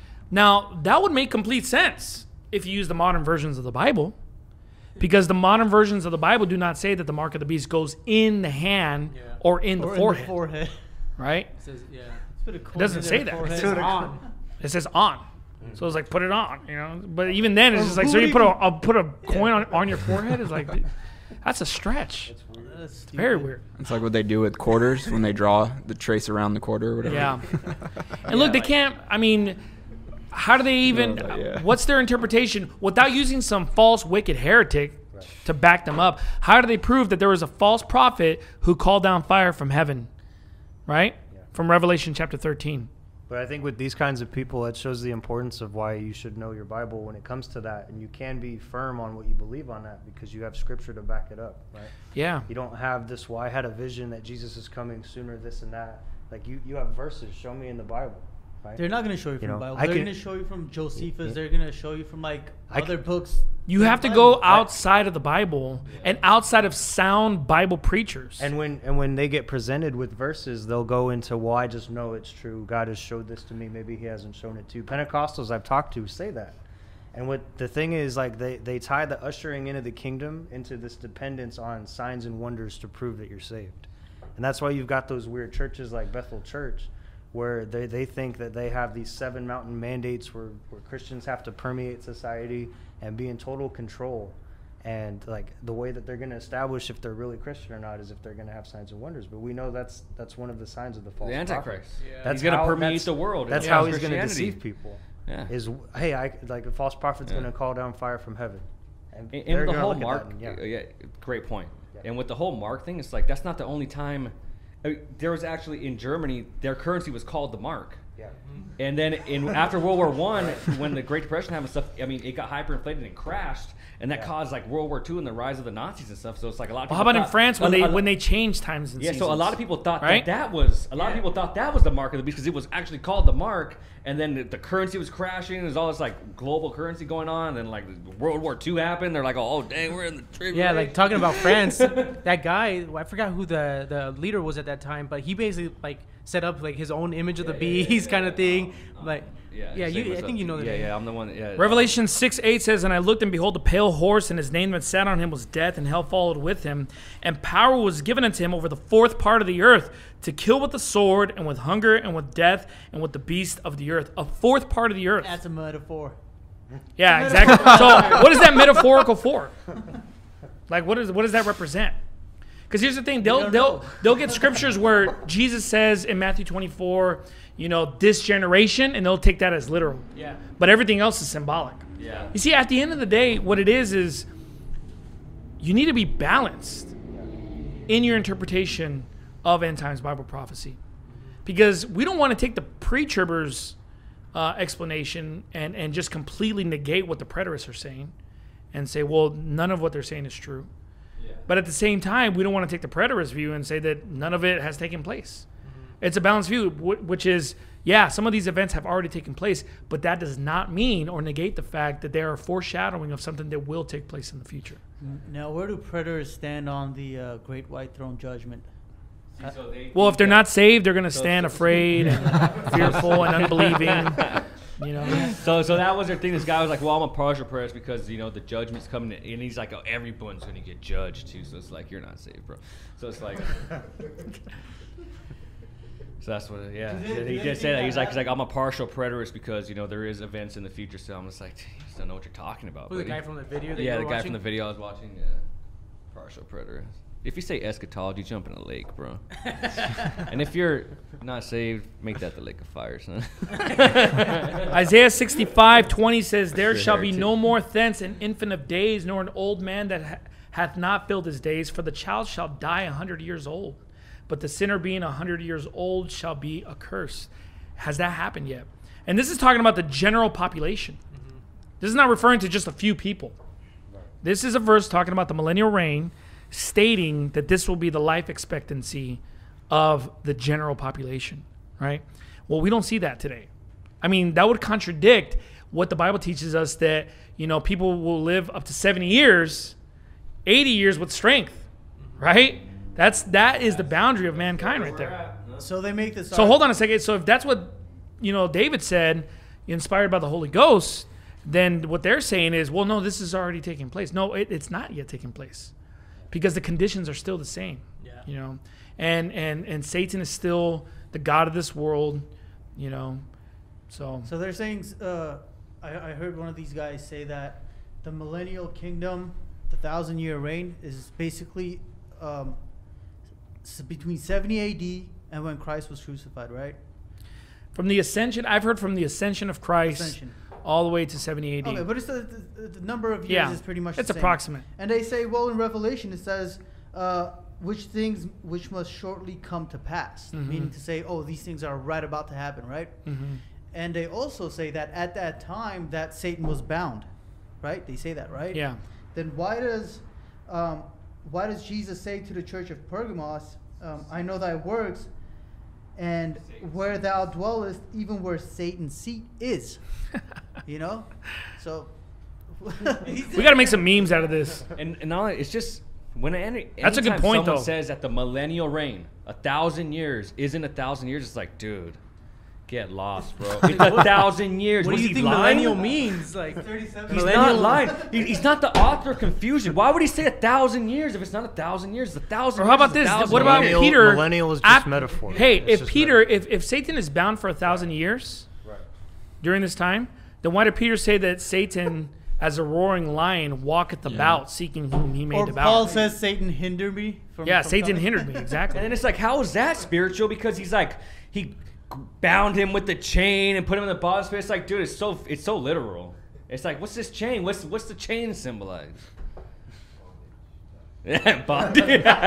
Now, that would make complete sense if you use the modern versions of the Bible, because the modern versions of the Bible do not say that the Mark of the Beast goes in the hand Yeah. or in the Or forehead, in the forehead. right? It says, yeah. Put a coin It doesn't in say their that. It forehead. says on. It says on. So it's like, put it on, you know. But even then, it's just like, so Who you put a, even- a put a coin on, on your forehead? It's like, that's a stretch. That's stupid. Very weird. It's like what they do with quarters when they draw the trace around the quarter or whatever. Yeah. And look, they can't, I mean, how do they even, No, yeah. what's their interpretation? Without using some false, wicked heretic to back them up, how do they prove that there was a false prophet who called down fire from heaven? Right? From Revelation chapter thirteen. But I think with these kinds of people, it shows the importance of why you should know your Bible when it comes to that. And you can be firm on what you believe on that because you have scripture to back it up, right? Yeah. You don't have this, well, I had a vision that Jesus is coming sooner, this and that. Like, you, you have verses. Show me in the Bible, right? They're not going to show you from You the know, Bible. I They're can- going to show you from Josephus. Yeah. They're going to show you from, like, I other can- books. You in have the to go Bible. outside of the Bible and outside of sound Bible preachers. And when and when they get presented with verses, they'll go into, well, I just know it's true. God has showed this to me. Maybe he hasn't shown it to you. Pentecostals I've talked to say that. And what the thing is, like, they, they tie the ushering into the kingdom into this dependence on signs and wonders to prove that you're saved. And that's why you've got those weird churches like Bethel Church, where they, they think that they have these seven mountain mandates where, where Christians have to permeate society and be in total control. And like the way that they're going to establish if they're really Christian or not is if they're going to have signs and wonders. But we know that's that's one of the signs of the false The prophet. Antichrist. Yeah. That's He's going to how- permeate that's- the world. That's Yeah. how he's going to Christianity. deceive people. Yeah. Is hey, I like a false prophet's Yeah. going to call down fire from heaven. And And, they're and the gonna whole look at Mark, that and, yeah. yeah. yeah, great point. Yeah. And with the whole Mark thing, it's like that's not the only time. I mean, there was actually in Germany, their currency was called the mark. Yeah. And then in after World War One, when the Great Depression happened and stuff, I mean, it got hyperinflated and it crashed, and that Yeah. caused like World War Two and the rise of the Nazis and stuff. So it's like a lot of Well, people. how about in thought- France when a- they a- when they changed times and Yeah, seasons? so a lot of people thought right? that that was a lot of Yeah. people thought that was the mark of the beast because it was actually called the mark, and then the, the currency was crashing. There's all this like global currency going on, and then like World War Two happened. They're like, oh dang, we're in the tribulation. Yeah, like talking about France, that guy, I forgot who the, the leader was at that time, but he basically like set up like his own image of the Yeah, yeah, yeah, beast yeah, kind yeah. of thing. Um, Like, yeah, yeah, same you, with I think you know the Yeah, name. yeah, I'm the one. Yeah, Revelation six eight says, and I looked, and behold, a pale horse, and his name that sat on him was Death, and hell followed with him. And power was given unto him over the fourth part of the earth, to kill with the sword, and with hunger, and with death, and with the beast of the earth. A fourth part of the earth. That's a metaphor. Yeah, exactly. So what is that metaphorical for? Like, what is what does that represent? Because here's the thing, they'll don't they'll know. they'll get scriptures where Jesus says in Matthew twenty-four, you know, this generation, and they'll take that as literal. Yeah. But everything else is symbolic. yeah. You see, at the end of the day, what it is is you need to be balanced in your interpretation of end times Bible prophecy, because we don't want to take the pre-tribbers uh, explanation and and just completely negate what the preterists are saying, and say, well, none of what they're saying is true. Yeah. But at the same time, we don't want to take the preterist view and say that none of it has taken place. Mm-hmm. It's a balanced view, which is, yeah, some of these events have already taken place, but that does not mean or negate the fact that they are foreshadowing of something that will take place in the future. Now, where do preterists stand on the uh, Great White Throne Judgment? See, so they Well, if they're that- not saved, they're going to So- stand afraid and fearful and unbelieving. You know. So, so that was their thing. This guy was like, "Well, I'm a partial preterist because you know the judgment's coming," in. And he's like, "Oh, everyone's gonna get judged too." So it's like, you're not saved, bro. So it's like, so that's what. Yeah, Do they- he do they just think said that. that He's like, he's like, happened? "I'm a partial preterist because you know there is events in the future." So I'm just like, you just don't know what you're talking about. Who, the buddy." guy from the video that yeah, you the were guy watching? from the video I was watching. Yeah, partial preterist. If you say eschatology, jump in a lake, bro. And if you're not saved, make that the lake of fire, son. Isaiah sixty-five twenty says, "There You're shall be heretic. no more thence an infant of days, nor an old man that ha- hath not filled his days. For the child shall die a hundred years old, but the sinner being a hundred years old shall be accursed." Has that happened yet? And this is talking about the general population. Mm-hmm. This is not referring to just a few people. Right. This is a verse talking about the millennial reign, stating that this will be the life expectancy of the general population, right? Well, we don't see that today. I mean, that would contradict what the Bible teaches us, that, you know, people will live up to seventy years, eighty years with strength, right? That's, that is the boundary of mankind right there. So they make this. So hold on a second. So if that's what, you know, David said, inspired by the Holy Ghost, then what they're saying is, well, no, this is already taking place. No, it, it's not yet taking place, because the conditions are still the same. Yeah. You know, and and and Satan is still the god of this world. You know, so So they're saying. Uh, I, I heard one of these guys say that the millennial kingdom, the thousand year reign, is basically um, s- between seventy A D and when Christ was crucified, right? from the ascension, I've heard from the ascension of Christ Ascension. all the way to seventy A D. Okay, but it's the, the, the number of years Yeah, is pretty much it's the same. approximate. And they say, well, in Revelation it says, uh, which things which must shortly come to pass, Mhm. meaning to say, oh, these things are right about to happen, right? Mm-hmm. And they also say that at that time that Satan was bound, right? They say that, right? Yeah. Then why does um, why does Jesus say to the church of Pergamos, um, I know thy works, and where thou dwellest, even where Satan's seat is? You know? So We got to make some memes out of this. And and all it's just when any That's a good anytime point, someone though. says that the millennial reign, a thousand years isn't a thousand years, it's like, dude, get lost, bro. It's a thousand years. What do Was you he think lying? millennial means? Like, thirty-seven. He's Millennial- not lying. He- He's not the author of confusion. Why would he say a thousand years if it's not a thousand years? It's a thousand. Or how years about is a this? thousand What about years. Millennial- Peter? millennial is just ap- metaphor. Hey, It's if just Peter, if, if Satan is bound for a thousand years during this time, then why did Peter say that Satan, as a roaring lion, walketh about seeking whom he may Or devour? Paul says, Satan hinder me from. yeah, from Satan coming." hindered me, exactly. And then it's like, how is that spiritual? Because he's like, he bound him with the chain and put him in the bottom space. It's like, dude, it's so it's so literal. It's like, what's this chain? What's what's the chain symbolize? Yeah, bondage.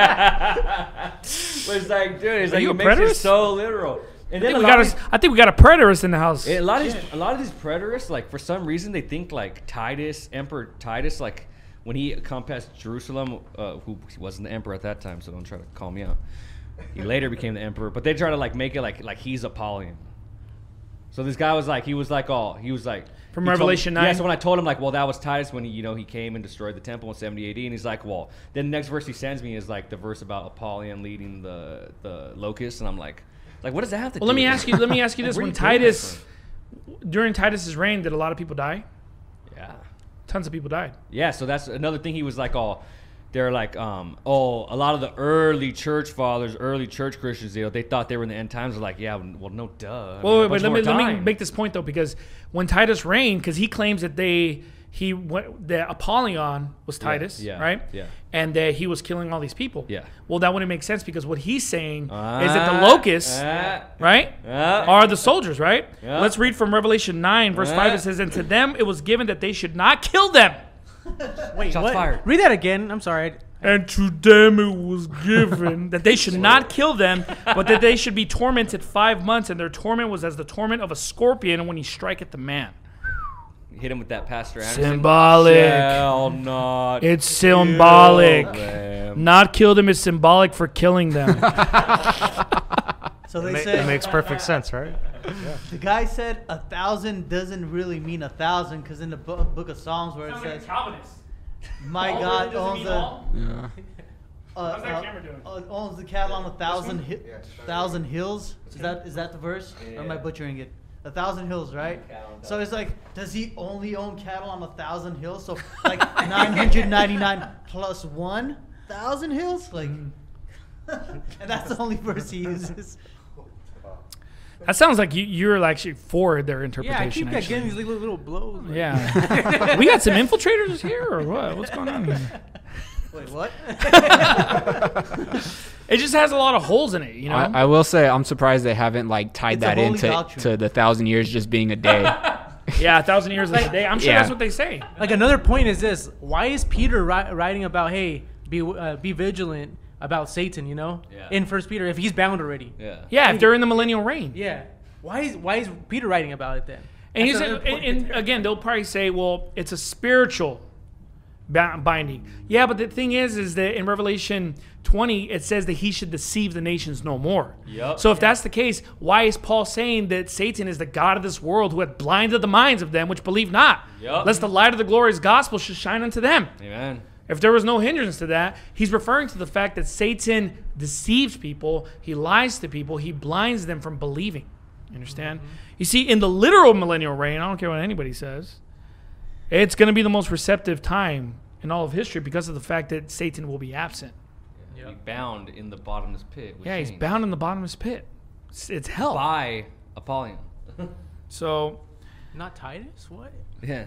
It's like, dude, it's Are like you it a makes it preterist? so literal. And I then think, a we lot got of a, these- I think we got a preterist in the house. a lot of these, a lot of these preterists, like for some reason, they think like Titus, Emperor Titus, like when he encompassed Jerusalem, uh, who he wasn't the emperor at that time, so don't try to call me out. He later became the emperor, but they try to like make it like like he's Apollyon. So this guy was like, he was like, oh, he was like From he told- Revelation nine? Yeah, so when I told him like, well, that was Titus when he, you know, he came and destroyed the temple in seventy A D, and he's like, well, then the next verse he sends me is like the verse about Apollyon leading the the locusts, and I'm like, like what does that have to Well, do? let me with ask it? you. Let me ask you this: Where When you getting that Titus, from? during Titus's reign, did a lot of people die? Yeah. Tons of people died. Yeah, so that's another thing. He was like, oh, they're like, um, oh, a lot of the early church fathers, early church Christians, you know, they thought they were in the end times. They're like, yeah, well, no, duh. I mean, Well, a wait, bunch wait, let more me let me time. make this point though, because when Titus reigned, because he claims that they he went that Apollyon was Yeah, Titus, yeah, right? yeah. And that he was killing all these people. Yeah. Well, that wouldn't make sense because what he's saying is Ah, that the locusts, ah, right, ah. are the soldiers, right? Yeah. Let's read from Revelation nine, verse five. Ah. It says, "And to them it was given that they should not kill them." wait, Shots what? fired. Read that again. I'm sorry. I, and to them it was given that they should not kill them, but that they should be tormented five months, and their torment was as the torment of a scorpion when he striketh the man. Hit him with that, Pastor Anderson. Symbolic. Shall not. It's symbolic. kill them. Not kill them is symbolic for killing them. So It, they ma- said it makes perfect sense, right? the guy said a thousand doesn't really mean a thousand because in the bo- book of Psalms where it says, "My God owns the Yeah. uh, How's that uh, camera doing? uh, owns the cattle on a thousand hi- thousand hills." Is that is that the verse? Or am I butchering it? A thousand hills, right? So it's like, does he only own cattle on a thousand hills? So like nine hundred ninety-nine plus one thousand hills, like, and that's the only verse he uses. That sounds like you, you're actually for their Yeah, I interpretation. keep actually. getting these little, little blows. like- Yeah. We got some infiltrators here, or what? What's going on here? Wait, what? It just has a lot of holes in it, you know? I, I will say I'm surprised they haven't like tied It's a that holy into doctrine. to the thousand years just being a day. yeah, a thousand years like a day. I'm sure Yeah. that's what they say. Like another point is this: why is Peter ri- writing about, hey, be uh, be vigilant about Satan? You know, Yeah. in First Peter, if he's bound already. Yeah. Yeah, if they're in the millennial reign. Yeah. Why is why is Peter writing about it then? And, he's, That's and, another point and there. again, they'll probably say, well, it's a spiritual ba- binding. Yeah, but the thing is, is that in Revelation twenty, it says that he should deceive the nations no more. Yup. So if that's the case, why is Paul saying that Satan is the god of this world who hath blinded the minds of them which believe not? Yup. Lest the light of the glorious gospel should shine unto them. Amen. If there was no hindrance to that, he's referring to the fact that Satan deceives people, he lies to people, he blinds them from believing. You understand? You see, in the literal millennial reign, I don't care what anybody says, it's going to be the most receptive time in all of history because of the fact that Satan will be absent. Yeah. Be bound in the bottomless pit. with Yeah, he's chains bound in the bottomless pit. It's, it's hell. by Apollyon. So, Not Titus? What? Yeah.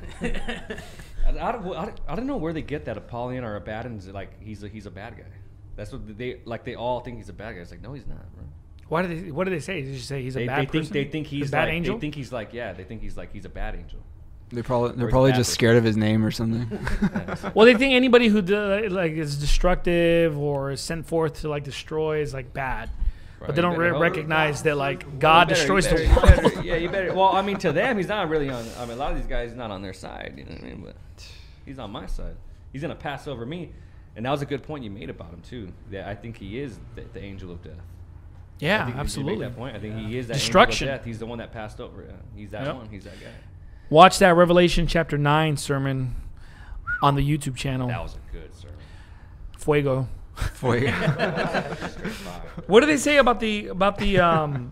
I, I, don't, I, don't, I don't know where they get that Apollyon or Abaddon's like he's a, he's a bad guy. That's what they like. They all think he's a bad guy. It's like no, he's not, bro. why do they? What do they say? Did you say he's a They, bad they think person? they think he's a bad like, angel. They think he's like yeah. They think he's like he's a bad angel. They probably they're Or he's probably bad just person. scared of his name or something. Yeah. Well, they think anybody who do, like is destructive or is sent forth to like destroy is like bad, Right, but they you don't better re- hope. recognize that like God You better- destroys you better- the you world. better- yeah, you better. Well, I mean, to them, he's not really on. I mean, a lot of these guys not on their side. You know what I mean? But he's on my side. He's gonna pass over me, and that was a good point you made about him too. That I think he is the, the angel of death. I Yeah, think, did you make absolutely. that point? I think he is that Destruction. Angel of death. He's the one that passed over. Yeah. He's that Yep. one. He's that guy. Watch that Revelation chapter nine sermon on the YouTube channel. That was a good sermon. Fuego. Boy. Straight fire. What do they say about the about the um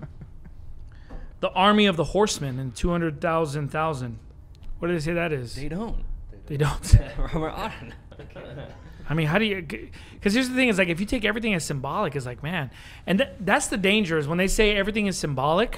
the army of the horsemen and two hundred thousand thousand? What do they say that is? They don't. They don't. Robert Otten. I mean, how do you? Because here's the thing: is like if you take everything as symbolic, it's like man, and th- that's the danger is when they say everything is symbolic.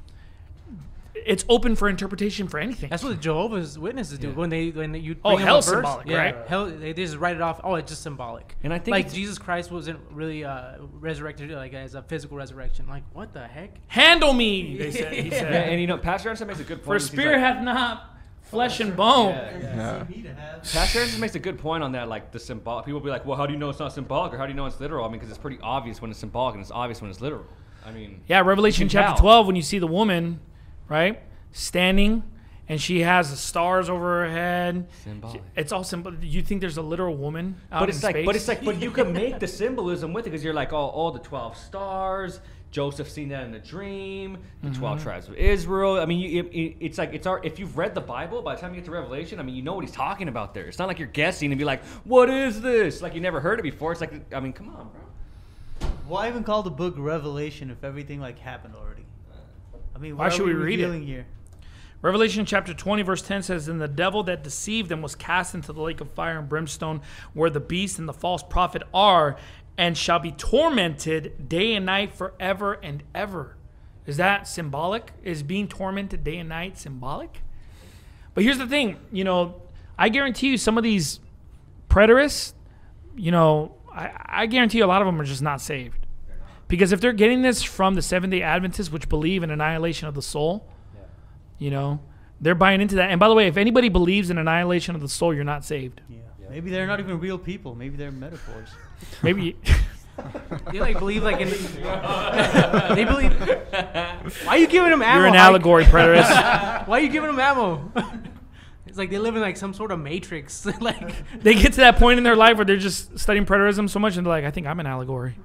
It's open for interpretation for anything. That's what the Jehovah's Witnesses do Yeah. when they when they, you Oh, bring them a hell's verse, symbolic, yeah, right? Hell, they just write it off. Oh, it's just symbolic. And I think like it's- Jesus Christ wasn't really uh, resurrected like as a physical resurrection. Like what the heck? Handle me, they said. He Yeah, said. and you know, Pastor Anderson makes a good point. For He's spirit like- hath not flesh and bone. Yeah. Yeah. Me to have. Pastor Anderson makes a good point on that, like the symbolic. People be like, "Well, how do you know it's not symbolic, or how do you know it's literal?" I mean, because it's pretty obvious when it's symbolic, and it's obvious when it's literal. I mean, Yeah, Revelation You can chapter tell. twelve, when you see the woman, right, standing, and she has the stars over her head. symbolic. It's all symbol. You think there's a literal woman out But in it's like, space? but it's like, but you can make the symbolism with it because you're like, oh, all the twelve stars. Joseph seen that in a dream. The Mm-hmm. twelve tribes of Israel. I mean, you, it, it- it's like it's our. If you've read the Bible, by the time you get to Revelation, I mean, you know what he's talking about there. It's not like you're guessing and be like, "What is this?" Like you never heard it before. It's like, I mean, come on, bro. Why even call the book Revelation if everything like happened already? I mean, Why what should are we read it? revealing here? Revelation chapter twenty, verse ten says, "And the devil that deceived them was cast into the lake of fire and brimstone, where the beast and the false prophet are, and shall be tormented day and night forever and ever." Is that symbolic? Is being tormented day and night symbolic? But here's the thing, you know, I guarantee you some of these preterists, you know, I, I guarantee you a lot of them are just not saved. Because if they're getting this from the Seventh-day Adventists, which believe in annihilation of the soul, you know, they're buying into that. And by the way, if anybody believes in annihilation of the soul, you're not saved. Yeah. Yeah. Maybe they're not even real people. Maybe they're metaphors. Maybe. They like believe like in. They believe. Why are you giving them ammo? You're an Mike? allegory, preterist. Why are you giving them ammo? It's like they live in like some sort of matrix. Like They get to that point in their life where they're just studying preterism so much, and they're like, I think I'm an allegory.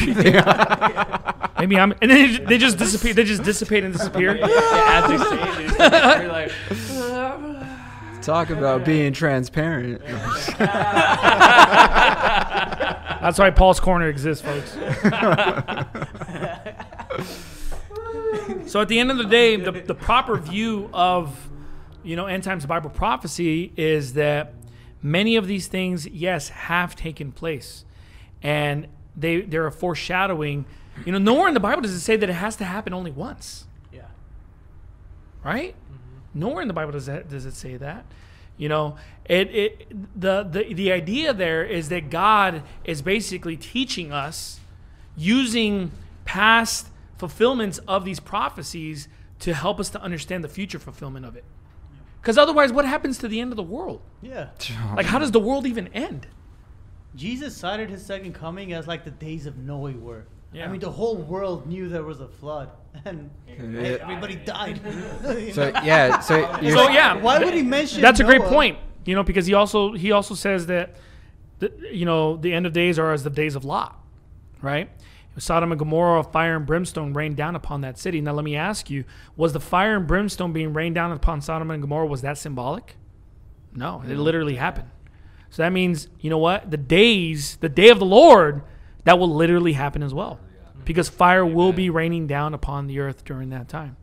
Maybe I'm, and then they just, they just disappear. They just dissipate and disappear. As they say it, they just start to be like, Talk about being transparent. That's why Paul's Corner exists, folks. So at the end of the day, the, the proper view of, you know, end times Bible prophecy is that many of these things, yes, have taken place, and they they're a foreshadowing. You know, nowhere in the Bible does it say that it has to happen only once. yeah. Right? Mm-hmm. Nowhere in the Bible does that does it say that. You know, it it the, the the idea there is that God is basically teaching us using past fulfillments of these prophecies to help us to understand the future fulfillment of it. Because otherwise, what happens to the end of the world? Yeah. Like, how does the world even end? Jesus cited his second coming as like the days of Noah were. Yeah. I mean, the whole world knew there was a flood, and Yeah. everybody died. You So know? yeah, so you're So yeah, Why would he mention? that's a great Noah? point. You know, because he also he also says that, the, you know, the end of days are as the days of Lot, right? Sodom and Gomorrah, fire and brimstone rained down upon that city. Now let me ask you: was the fire and brimstone being rained down upon Sodom and Gomorrah, was that symbolic? No, it literally happened. So that means, you know what? The days, the day of the Lord, that will literally happen as well, because fire will be raining down upon the earth during that time.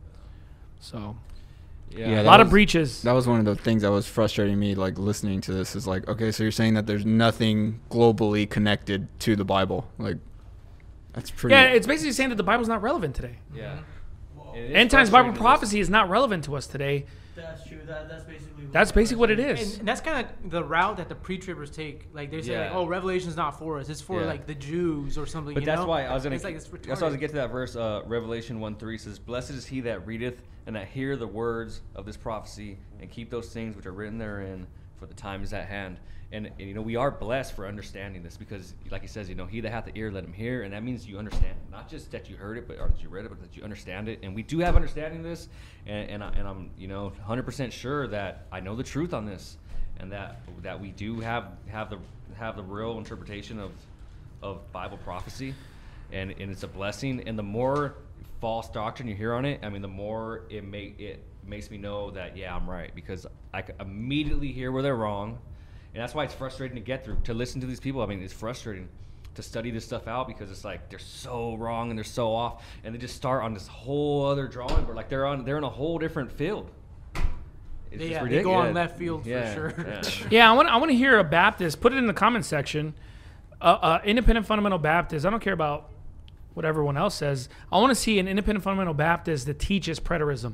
So yeah, Yeah, a that lot of was- breaches. that was one of the things that was frustrating me, like listening to this. Is like, okay, so you're saying that there's nothing globally connected to the Bible, like that's pretty. Yeah, it's basically saying that the Bible's not relevant today. yeah. And it is End times Bible frustrating to prophecy is not relevant to us today. That's true. That, that's basically. What That's basically what it And, is. and that's kind of the route that the pre-tribbers take. Like they say, like, Yeah. "Oh, Revelation's not for us; it's for Yeah. like the Jews or something." But you that's know? why I was gonna. It's like it's that's why I was gonna retarded. get to that verse. Uh, Revelation one three says, "Blessed is he that readeth and that hear the words of this prophecy and keep those things which are written therein, for the time is at hand." And, and you know, we are blessed for understanding this, because, like he says, you know, he that hath the ear, let him hear, and that means you understand, not just that you heard it, but or that you read it, but that you understand it. And we do have understanding of this, and and, I, and I'm, you know, one hundred percent sure that I know the truth on this, and that that we do have have the have the real interpretation of of Bible prophecy, and and it's a blessing. And the more false doctrine you hear on it, I mean, the more it make it makes me know that, yeah, I'm right, because I can immediately hear where they're wrong. And that's why it's frustrating to get through, to listen to these people. I mean, it's frustrating to study this stuff out, because it's like they're so wrong and they're so off, and they just start on this whole other drawing board, like they're on they're in a whole different field. It's Yeah, just they go ridiculous. on left field for Yeah, sure. yeah. Yeah, I want I want to hear a Baptist. Put it in the comment section. Uh, uh, independent fundamental Baptist. I don't care about what everyone else says. I want to see an independent fundamental Baptist that teaches preterism.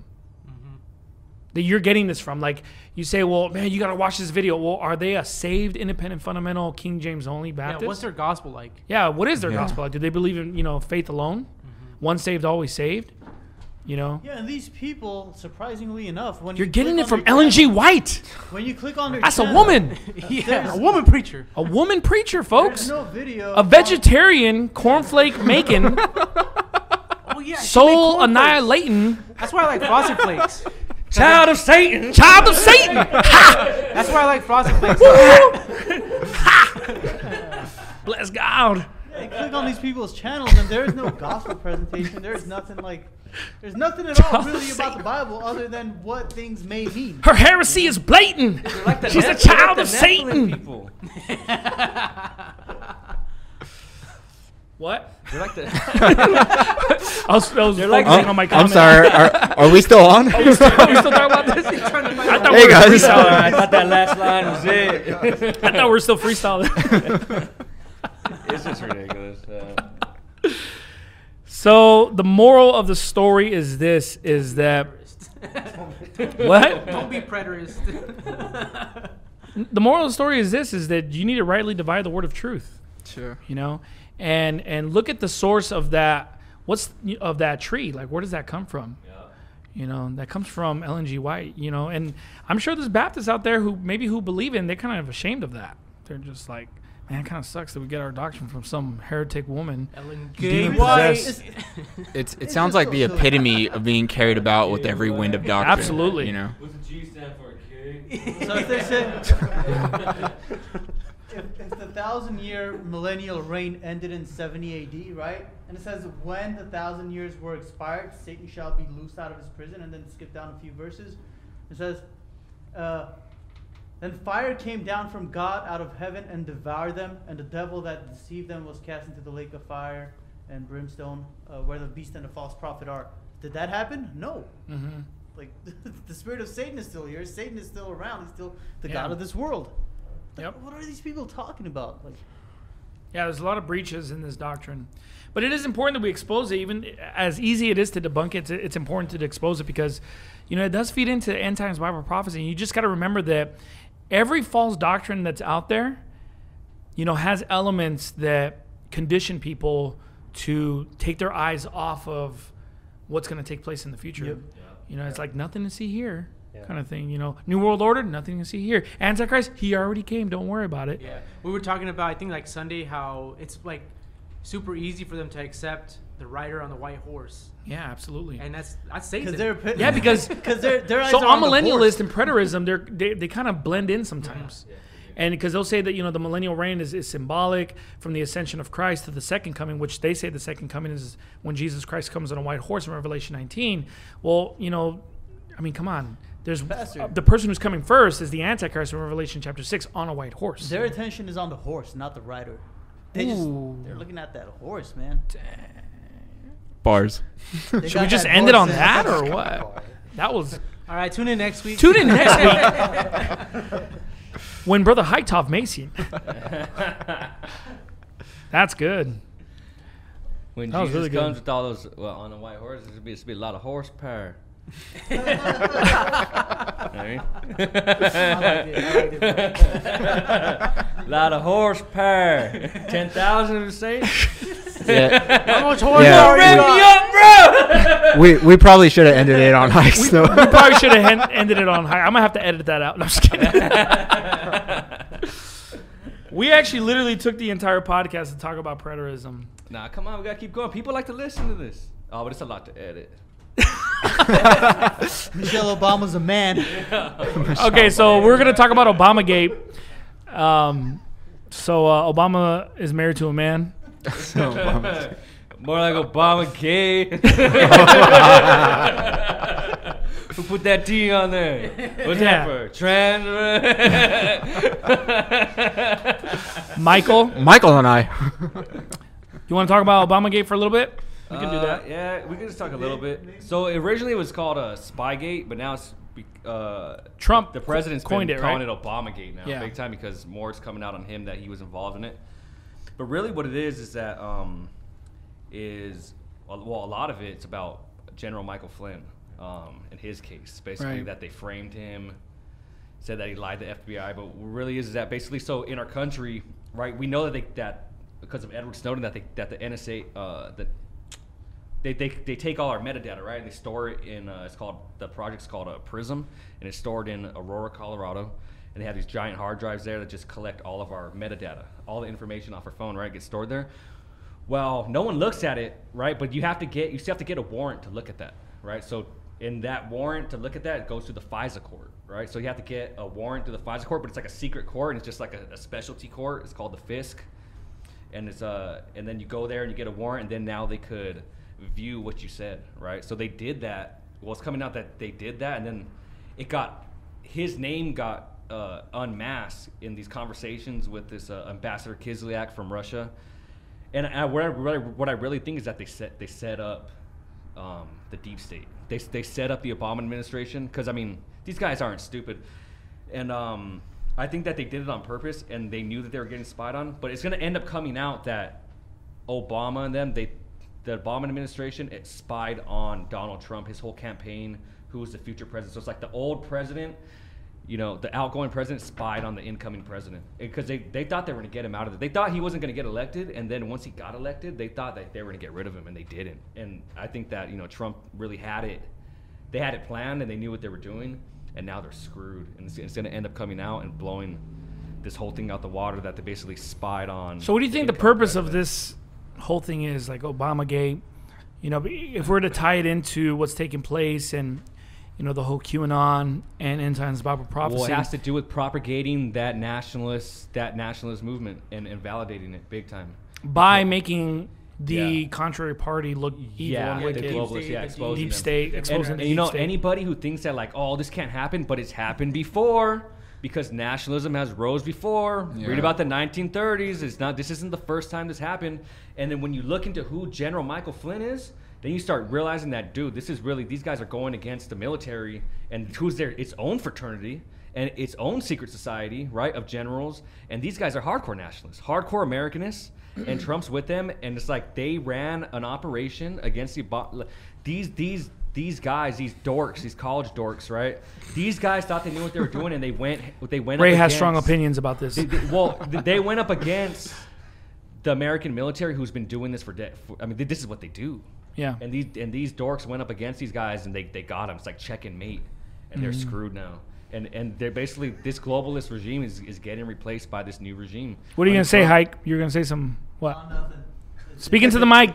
That you're getting this from. Like, you say, well, man, you got to watch this video. Well, are they a saved, independent, fundamental, King James only Yeah, Baptist? what's their gospel like? Yeah, what is their Yeah. gospel like? Do they believe in, you know, faith alone? One saved, always saved? You know? Yeah, and these people, surprisingly enough, when You're you getting click it on from their Ellen G. channel- White. When you click on their That's a channel, woman. Yeah, a woman preacher. A woman preacher, folks. There's no video. A vegetarian, cornflake making, Oh yeah, she made soul cornflakes. annihilating, That's why I like Frosted Flakes. Child of Satan. child of Satan. Ha! That's why I like Frosted Flakes. Bless God. You click on these people's channels, and there is no gospel presentation. There is nothing like. There's nothing at all Child really of about Satan. the Bible other than what things may mean. Her heresy is blatant. Like the She's a Neph- child like of the Nephilim Satan. People. What? They're like the. I was, I was They're like- focusing on my I'm comment. sorry. Are, are we still on? Are we still talking about this? I thought Hey, we were guys. freestyling. I thought that last line was it. I thought we were still freestyling. It's just ridiculous. Uh, So the moral of the story is this: is that what? Don't be preterist. The moral of the story is this: is that you need to rightly divide the word of truth. Sure. You know, and and look at the source of that. What's of that tree? Like, where does that come from? You know, that comes from Ellen G. White. You know, and I'm sure there's Baptists out there who maybe who believe in. They're kind of ashamed of that. they're just like, man, it kind of sucks that we get our doctrine from some heretic woman. Ellen Demon G. White. possessed. It's it It's sounds just like so the silly. epitome of being carried about with every wind of doctrine. Absolutely. You know. What's the G stand for, kid? So if they said, if, if the thousand year millennial reign ended in seventy A D, right? And it says, when the thousand years were expired, Satan shall be loosed out of his prison. And then skip down a few verses. It says, uh, then fire came down from God out of heaven and devoured them. And the devil that deceived them was cast into the lake of fire and brimstone, uh, where the beast and the false prophet are. Did that happen? No. Mm-hmm. Like, the spirit of Satan is still here. Satan is still around. He's still the Yeah. god of this world. Like, Yep. what are these people talking about? Like, Yeah, there's a lot of breaches in this doctrine. But it is important that we expose it. Even as easy it is to debunk it, it's, it's important to expose it because, you know, it does feed into end times Bible prophecy. And you just got to remember that every false doctrine that's out there, you know, has elements that condition people to take their eyes off of what's going to take place in the future. Yep. You know, it's like nothing to see here. Yeah. Kind of thing, you know. New World Order, nothing to see here. Antichrist, he already came. Don't worry about it. Yeah, we were talking about, I think, like Sunday, how it's like super easy for them to accept the rider on the white horse, Yeah, absolutely. and that's that's Satan. because they're pit- Yeah, because- because their their eyes So are on the amillennialist horse. and preterism, they're, they they kind of blend in sometimes, and because they'll say that you know the millennial reign is, is symbolic from the ascension of Christ to the second coming, which they say the second coming is when Jesus Christ comes on a white horse in Revelation nineteen. Well, you know, I mean, come on. There's Pastor. uh, the person who's coming first is the Antichrist in Revelation chapter six on a white horse. Their attention is on the horse, not the rider. They Ooh. just they're looking at that horse, man. Bars. They Should got we just that end it horse on in- that or what? That was All right, tune in next week. tune in next week when Brother Heitov Macy. That's good. When That was Jesus really good. comes with all those, well, on a white horse, there's going to be a lot of horsepower. Right? I liked it. I liked it. lot of horsepower. ten thousand, you say? Yeah. How much horse Yeah. are you Rev got? me up, bro! we we probably should have ended it on high snow. We probably should have ended it on high. I'm gonna have to edit that out. No, I'm just kidding. We actually literally took the entire podcast to talk about preterism. Nah, come on, we got to keep going. People like to listen to this. Oh, but it's a lot to edit. Michelle Obama's a man. Okay, so we're gonna talk about Obamagate. Um, so uh, Obama is married to a man. So, um, More like Obama gay. Who put that T on there? What's Yeah. that for? Trans? Michael, Michael and I. you want to talk about Obamagate for a little bit? We can do Uh, that. Yeah, we can just talk a little bit. So originally it was called uh, Spygate, but now it's be- uh, Trump the president's coined been it, calling right? it Obamagate now, Yeah. big time, because more is coming out on him that he was involved in it. But really, what it is is that um, is well, a lot of it's about General Michael Flynn um, and his case, basically Right. that they framed him, said that he lied to the F B I. But what really is is that basically, so in our country, right, we know that they that because of Edward Snowden that they that the N S A uh, that They, they, they take all our metadata, right, and they store it in, uh, it's called, the project's called uh, Prism, and it's stored in Aurora, Colorado, and they have these giant hard drives there that just collect all of our metadata, all the information off our phone, right, gets stored there. Well, no one looks at it, right, but you have to get, you still have to get a warrant to look at that, right, so in that warrant to look at that, it goes to the FISA court, right, so you have to get a warrant to the FISA court, but it's like a secret court, and it's just like a, a specialty court, it's called the FISC, and it's, uh, and then you go there and you get a warrant, and then now they could view what you said, right? So they did that. Well, it's coming out that they did that, and then it got, his name got uh, unmasked in these conversations with this uh, Ambassador Kislyak from Russia. And I, what, I really, what I really think is that they set they set up um, the deep state. They they set up the Obama administration because I mean these guys aren't stupid, and um, I think that they did it on purpose, and they knew that they were getting spied on. But it's going to end up coming out that Obama and them they. The Obama administration, it spied on Donald Trump, his whole campaign, who was the future president. So it's like the old president, you know, the outgoing president spied on the incoming president. Because they, they thought they were going to get him out of it. They thought he wasn't going to get elected, and then once he got elected, they thought that they were going to get rid of him, and they didn't. And I think that, you know, Trump really had it. They had it planned, and they knew what they were doing, and now they're screwed. And it's, it's going to end up coming out and blowing this whole thing out the water that they basically spied on. So what do you think the purpose of this whole thing is, like Obamagate? You know, if we're to tie it into what's taking place and, you know, the whole QAnon and end times Bible prophecy. Well, it has to do with propagating that nationalist, that nationalist movement and, and validating it big time. By making the Yeah. contrary party look evil Yeah, and the wicked. globalists, yeah, exposing Deep them. state, And, exposing and the you deep know, state. anybody who thinks that like, oh, this can't happen, but it's happened before because nationalism has rose before. Yeah. Read about the nineteen thirties. It's not. This isn't the first time this happened. And then when you look into who General Michael Flynn is, then you start realizing that, dude, this is really, these guys are going against the military and who's their its own fraternity and its own secret society, right, of generals. And these guys are hardcore nationalists, hardcore Americanists. And Trump's with them, and it's like they ran an operation against the these these these guys, these dorks, these college dorks, right? These guys thought they knew what they were doing, and they went they went. Ray up has against, strong opinions about this. They, they, well, they went up against the American military, who's been doing this for. De- for I mean, this is what they do. Yeah. And these and these dorks went up against these guys, and they, they got them. It's like check and mate, and they're Mm-hmm. screwed now. And and they're basically this globalist regime is, is getting replaced by this new regime. What are you Under gonna say, Trump. Hike? You're gonna say some what? Oh, nothing. It's- Speaking to the mic.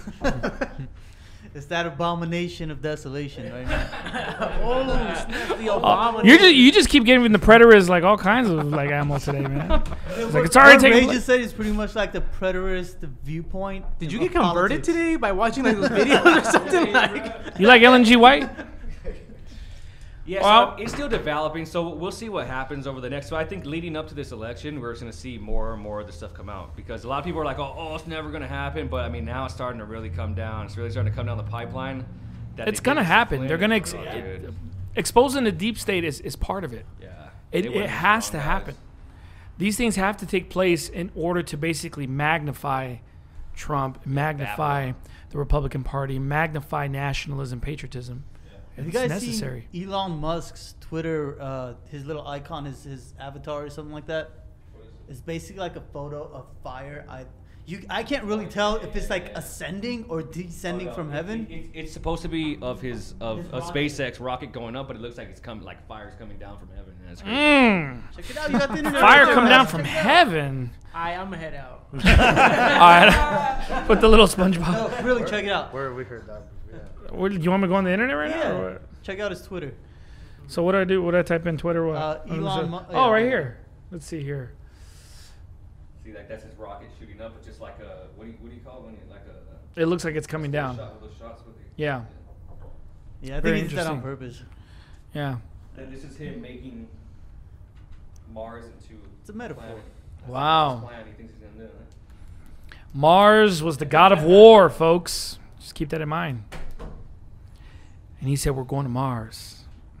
It's that abomination of desolation right now. Oh, snap, the Obama. You just you just keep giving the preterists like all kinds of like ammo today, man. It's like it's already What taking. Ray pla- just said is pretty much like the preterist viewpoint. Did of you get converted politics. today by watching like those videos or something like? You like Ellen G. White? Yeah, Well- so it's still developing, so we'll see what happens over the next. So I think leading up to this election, we're just going to see more and more of this stuff come out because a lot of people are like, "Oh, oh it's never going to happen," but I mean, now it's starting to really come down. It's really starting to come down the pipeline. that It's they gonna think happen. is They're gonna planned. ex- Oh, dude. Exposing the deep state is, is part of it. Yeah, It, They it wouldn't be has to wrong, happen. guys. These things have to take place in order to basically magnify Trump, magnify the Republican Party, magnify nationalism, patriotism. Have you It's guys necessary. seen Elon Musk's Twitter? Uh, his little icon is his avatar or something like that. It's basically like a photo of fire. I, you, I can't really tell if it's like ascending or descending Oh, no, from it- heaven. it- it- it's supposed to be of his of His a rocket. SpaceX rocket going up, but it looks like it's coming like fire's coming down from heaven. And that's crazy. Mm. Check it out. You got the internet. Fire right there, come man. down Check from it out. heaven. I, I'm gonna head out. All right. Put the little SpongeBob. No, really, check it out. Where we heard that. Yeah. What, you want me to go on the internet right now? Or Yeah. what? Check out his Twitter. So what do I do? What do I type in Twitter? What? Uh, Let me Elon see. Mu- Oh, yeah. right here. Let's see here. See, like that's his rocket shooting up. It's just like a what do you what do you call it when you like a It looks like it's coming down. shot with those shots with the, Yeah. Yeah, I Very think he did that on interesting. purpose. Yeah. And this is him making Mars into It's a metaphor. planet. That's Wow. his plan. He thinks he's gonna do it. Mars was the god of war, folks. Just keep that in mind. And he said, we're going to Mars.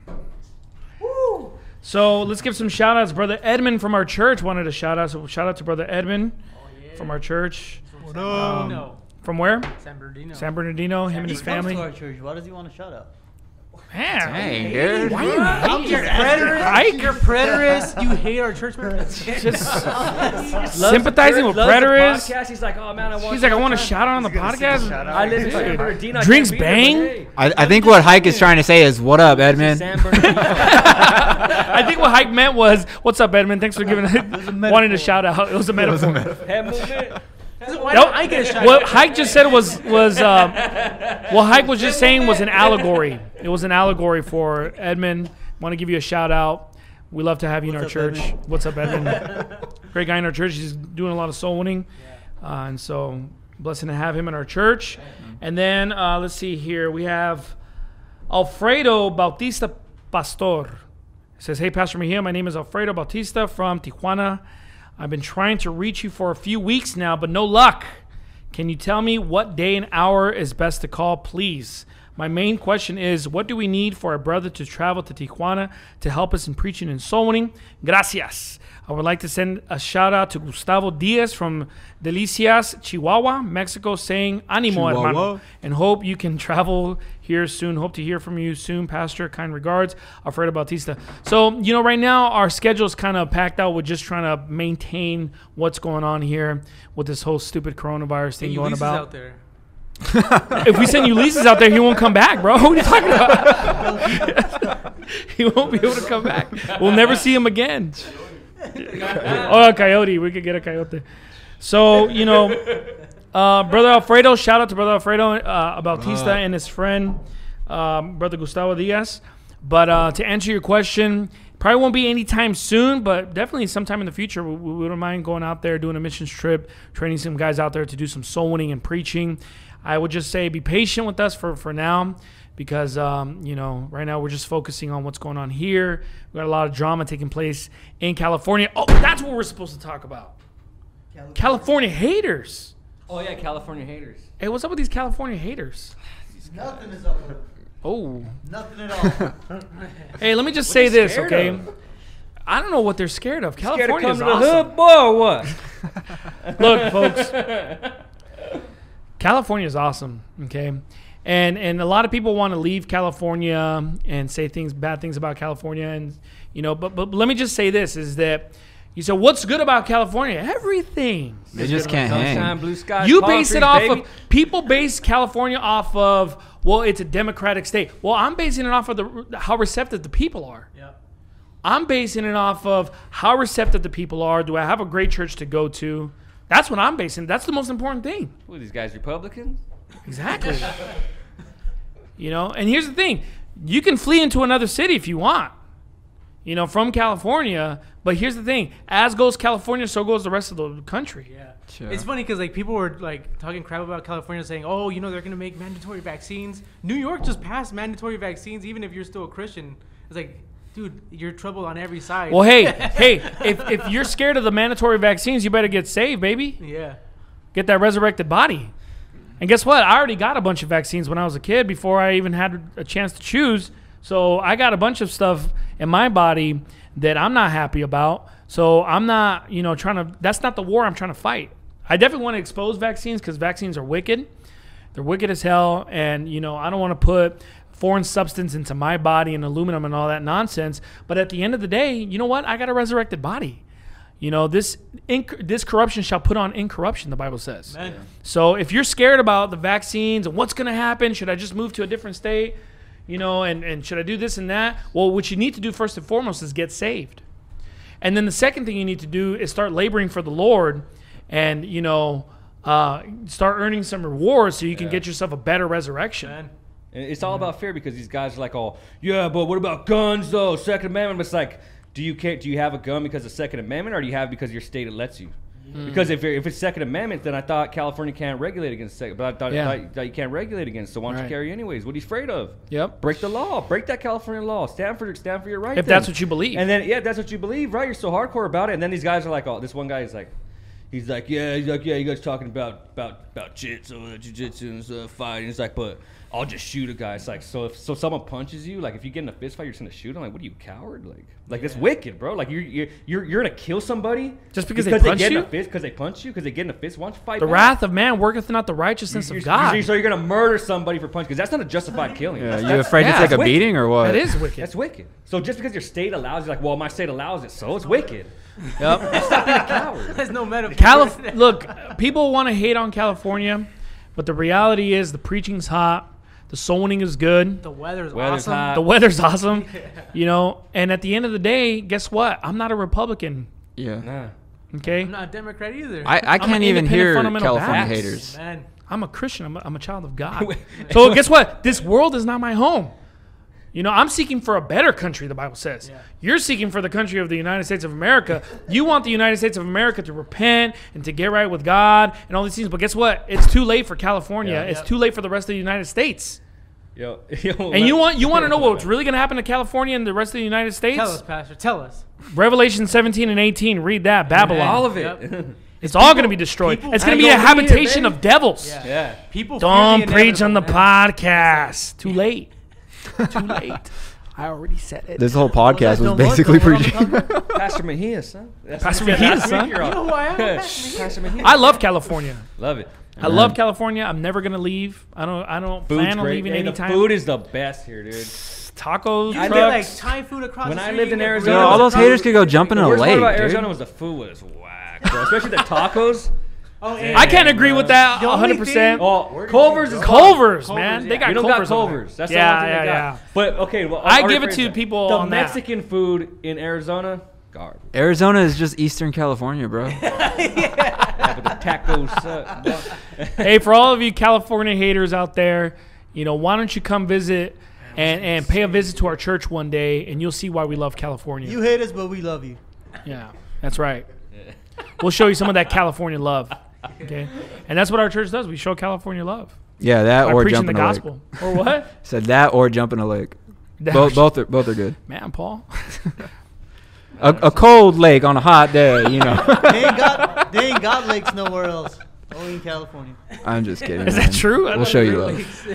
So let's give some shout outs. Brother Edmund from our church wanted a shout out. So shout out to Brother Edmund from our church. San Bernardino. From where? San Bernardino. San Bernardino, him and He his comes family. to our church. Why does he want a shout out? Man, Dang, dude. why you I'm hate just preterist? preterist. You're preterist. You hate our church members. Just sympathizing with Loves the preterists. podcast. He's like, oh man, I want. He's like, I want to shout out on the podcast. shout out. I live in San Dude. Bernardino. I Drinks can't be there, but bang? hey, I, I think what Hike is trying to say is, "What up, Edmund?" San Bernardino. I think what Hike meant was, "What's up, Edmund? Thanks for giving wanting metaphor. to shout out." It was a metaphor. Head movement. Why Nope. don't I get a shout What out? Hike just said was was um, what Hike was just saying was an allegory. It was an allegory for Edmund. Want to give you a shout out. We love to have you in our What's up, church. Edmund? What's up, Edmund? Great guy in our church. He's doing a lot of soul winning, uh, and so blessing to have him in our church. And then uh, let's see here. We have Alfredo Bautista Pastor. It says, "Hey, Pastor Mejia, my name is Alfredo Bautista from Tijuana. I've been trying to reach you for a few weeks now, but no luck. Can you tell me what day and hour is best to call, please? My main question is, what do we need for a brother to travel to Tijuana to help us in preaching and soul winning? Gracias. I would like to send a shout out to Gustavo Diaz from Delicias, Chihuahua, Mexico, saying, Animo, Chihuahua. hermano, and hope you can travel here soon. Hope to hear from you soon, Pastor. Kind regards, Alfredo Bautista." So, you know, right now our schedule is kind of packed out with just trying to maintain what's going on here with this whole stupid coronavirus thing Hey, going Ulysses about. out there. If we send Ulysses out there, he won't come back, bro. What are you talking about? He won't be able to come back. We'll never see him again. Oh, a coyote. We could get a coyote. So, you know, uh, Brother Alfredo, shout out to Brother Alfredo uh, Bautista Uh. and his friend, um, Brother Gustavo Diaz. But uh, to answer your question, probably won't be anytime soon, but definitely sometime in the future. We, we wouldn't mind going out there, doing a missions trip, training some guys out there to do some soul winning and preaching. I would just say be patient with us for, for now because, um, you know, right now we're just focusing on what's going on here. We got a lot of drama taking place in California. Oh, that's what we're supposed to talk about. California. California haters. Oh yeah, California haters. Hey, what's up with these California haters? Nothing is up with it. Oh. Nothing at all. Hey, let me just What say are you this, scared okay? of? I don't know what they're scared of. Scared to California come is to the awesome. hood, boy, or what? Look, folks, California is awesome, okay? And and a lot of people want to leave California and say things, bad things about California, and you know. But but let me just say this: is that you said what's good about California? Everything. They just can't Sunshine, hang. blue skies, You palm base it trees, off baby. of people base California off of well, it's a democratic state. Well, I'm basing it off of the how receptive the people are. Yeah. I'm basing it off of how receptive the people are. Do I have a great church to go to? That's what I'm basing. That's the most important thing. Who are these guys, Republicans? Exactly. You know, and here's the thing. You can flee into another city if you want, you know, from California. But here's the thing. As goes California, so goes the rest of the country. Yeah. Sure. It's funny because like people were like talking crap about California, saying, "Oh, you know they're gonna make mandatory vaccines." New York just passed mandatory vaccines, even if you're still a Christian. It's like, dude, you're trouble on every side. Well, hey, hey, if, if you're scared of the mandatory vaccines, you better get saved, baby. Yeah. Get that resurrected body. And guess what? I already got a bunch of vaccines when I was a kid before I even had a chance to choose. So I got a bunch of stuff in my body that I'm not happy about. So I'm not, you know, trying to, that's not the war I'm trying to fight. I definitely want to expose vaccines because vaccines are wicked. They're wicked as hell. And, you know, I don't want to put foreign substance into my body and aluminum and all that nonsense. But at the end of the day, you know what? I got a resurrected body. You know, this inc- this corruption shall put on incorruption, the Bible says. Man. So if you're scared about the vaccines and what's going to happen, should I just move to a different state? You know, and, and should I do this and that? Well, what you need to do first and foremost is get saved. And then the second thing you need to do is start laboring for the Lord and, you know, uh, start earning some rewards so you can Yeah. get yourself a better resurrection. Man. And it's all about fear because these guys are like, oh, yeah, but what about guns though? Second Amendment. But it's like, do you care, do you have a gun because of Second Amendment, or do you have it because your state it lets you? Because if you're, if it's Second Amendment, then I thought California can't regulate against second, but I thought, Yeah. I thought, thought you can't regulate against. So why don't Right. you carry anyways? What are you afraid of? Yep. Break the law. Break that California law. Stand for stand for your right. If then. that's what you believe. And then yeah, that's what you believe, right? You're so hardcore about it. And then these guys are like, oh, this one guy is like, he's like, yeah, he's like, yeah, you guys talking about about about jitsu, jiu-jitsu and stuff, fighting. He's like, but I'll just shoot a guy. It's like, so if so someone punches you, like if you get in a fist fight, you're just gonna shoot him. Like, what are you, coward? Like, like that's wicked, bro. Like you're you're you're, you're gonna kill somebody Just because they punch get you? in a fist, because they punch you, because they get in a fist. Why don't you fight The back? wrath of man worketh not the righteousness You're- of you're- God. you're- so you're gonna murder somebody for punching, because that's not a justified killing. Yeah, That's- you that's- afraid yeah, to take that's a wicked. beating or what? That is wicked. That's wicked. So just because your state allows it, like, well, my state allows it, so it's wicked. Yep. Stop being a coward. There's no metaphor. Calif- look, people want to hate on California, but the reality is the preaching's hot, the soul winning is good, The weather's, Weather's awesome. hot. the weather's awesome, you know. And at the end of the day, guess what? I'm not a Republican. Yeah. Nah. Okay, I'm not a Democrat either. I, I I'm an can't even independent hear fundamental California Baptist. haters. Man. I'm a Christian. I'm a, I'm a child of God. So guess what? This world is not my home. You know, I'm seeking for a better country, the Bible says. Yeah. You're seeking for the country of the United States of America. You want the United States of America to repent and to get right with God and all these things. But guess what? It's too late for California. Yeah. It's Yep. too late for the rest of the United States. Yo, yo, And you want you want to know what's really going to happen to California and the rest of the United States? Tell us, Pastor. Tell us. Revelation seventeen and eighteen. Read that. Babylon. all of it. Yep. It's all going to be destroyed. people- It's going to I be a ain't gonna be here, habitation baby. of devils. Yeah. Yeah. People fear Don't the preach on the inevitable, man. podcast. Too late. Too late. I already said it. This whole podcast was Don't basically work, don't work, preaching. don't work. Pastor Mejia, son. That's Pastor that's Mejia, what son. you're on. You know who I am? Pastor Mejia. I love California. Love it. I love California. I'm never gonna leave. I don't. I don't Food's plan on great. leaving Hey, the anytime. food is the best here, dude. Tacos, You I get like trucks. Thai food across When the I street. lived in you get Arizona, Yo, burritos all those across haters the could go street. jumping in The a worst part lake, about dude. Arizona was the food was whack, bro. Especially the tacos. Oh, Damn. I can't agree with that The one only hundred percent. thing- Oh, Culver's is Culver's, Culver's, man. yeah. They got We don't Culver's. got over there. Culver's. That's yeah, the only thing yeah, they yeah. got. But okay, well, I I'll give it rephrase to that. people The on that. Mexican food in Arizona garbage. Arizona is just Eastern California, bro. Yeah, but the tacos suck. bro. Hey, for all of you California haters out there, you know, why don't you come visit and, and pay a visit to our church one day, and you'll see why we love California. You hate us, but we love you. Yeah, that's right. We'll show you some of that California love. Okay, and that's what our church does. We show California love Yeah, that by or preaching jump the in a gospel. lake. Or what? Said that or jump in a lake. That- Both, both are both are good. Man, Paul. A, a cold lake on a hot day, you know. They ain't got they ain't got lakes nowhere else. Only in California. I'm just kidding. Is man. that true? I We'll thought show they you were love.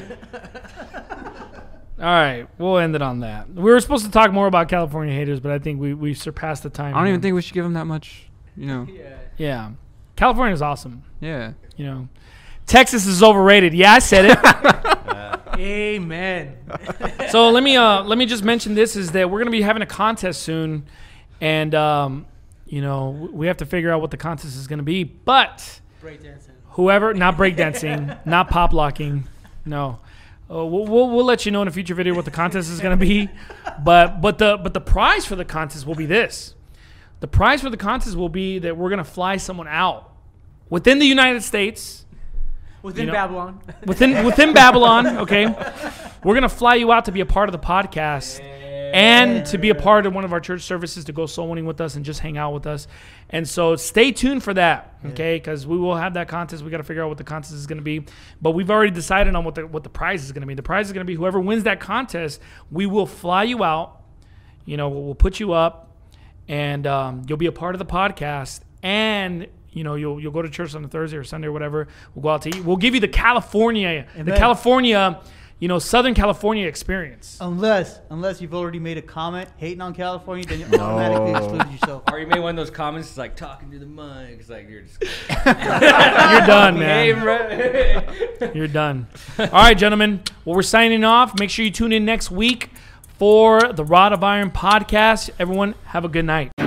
All right, we'll end it on that. We were supposed to talk more about California haters, but I think we we surpassed the time. I don't here. even think we should give them that much, you know. Yeah. Yeah, California is awesome. Yeah. You know, Texas is overrated. Yeah, I said it. Amen. So let me uh let me just mention this is that we're gonna be having a contest soon, and um you know we have to figure out what the contest is gonna be. But Breakdancing. whoever, not breakdancing, not pop locking, no. Uh, we'll, we'll we'll let you know in a future video what the contest is gonna be, but but the but the prize for the contest will be this. The prize for the contest will be that we're gonna fly someone out within the United States. Within You know- Babylon. within within Babylon, okay? We're gonna fly you out to be a part of the podcast and to be a part of one of our church services to go soul winning with us and just hang out with us. And so stay tuned for that, okay? Because we will have that contest. We got to figure out what the contest is gonna be, but we've already decided on what the what the prize is gonna be. The prize is gonna be whoever wins that contest. We will fly you out. You know, we'll put you up, and um, you'll be a part of the podcast and. You know, you'll you'll go to church on a Thursday or Sunday or whatever. We'll go out to eat. We'll give you the California, the Amen. California, you know, Southern California experience. Unless unless you've already made a comment hating on California, then you automatically exclude yourself. Or you made one of those comments it's like talking to the mic. It's like you're just You're done, Hey, man. bro. You're done. All right, gentlemen. Well, we're signing off. Make sure you tune in next week for the Rod of Iron podcast. Everyone, have a good night.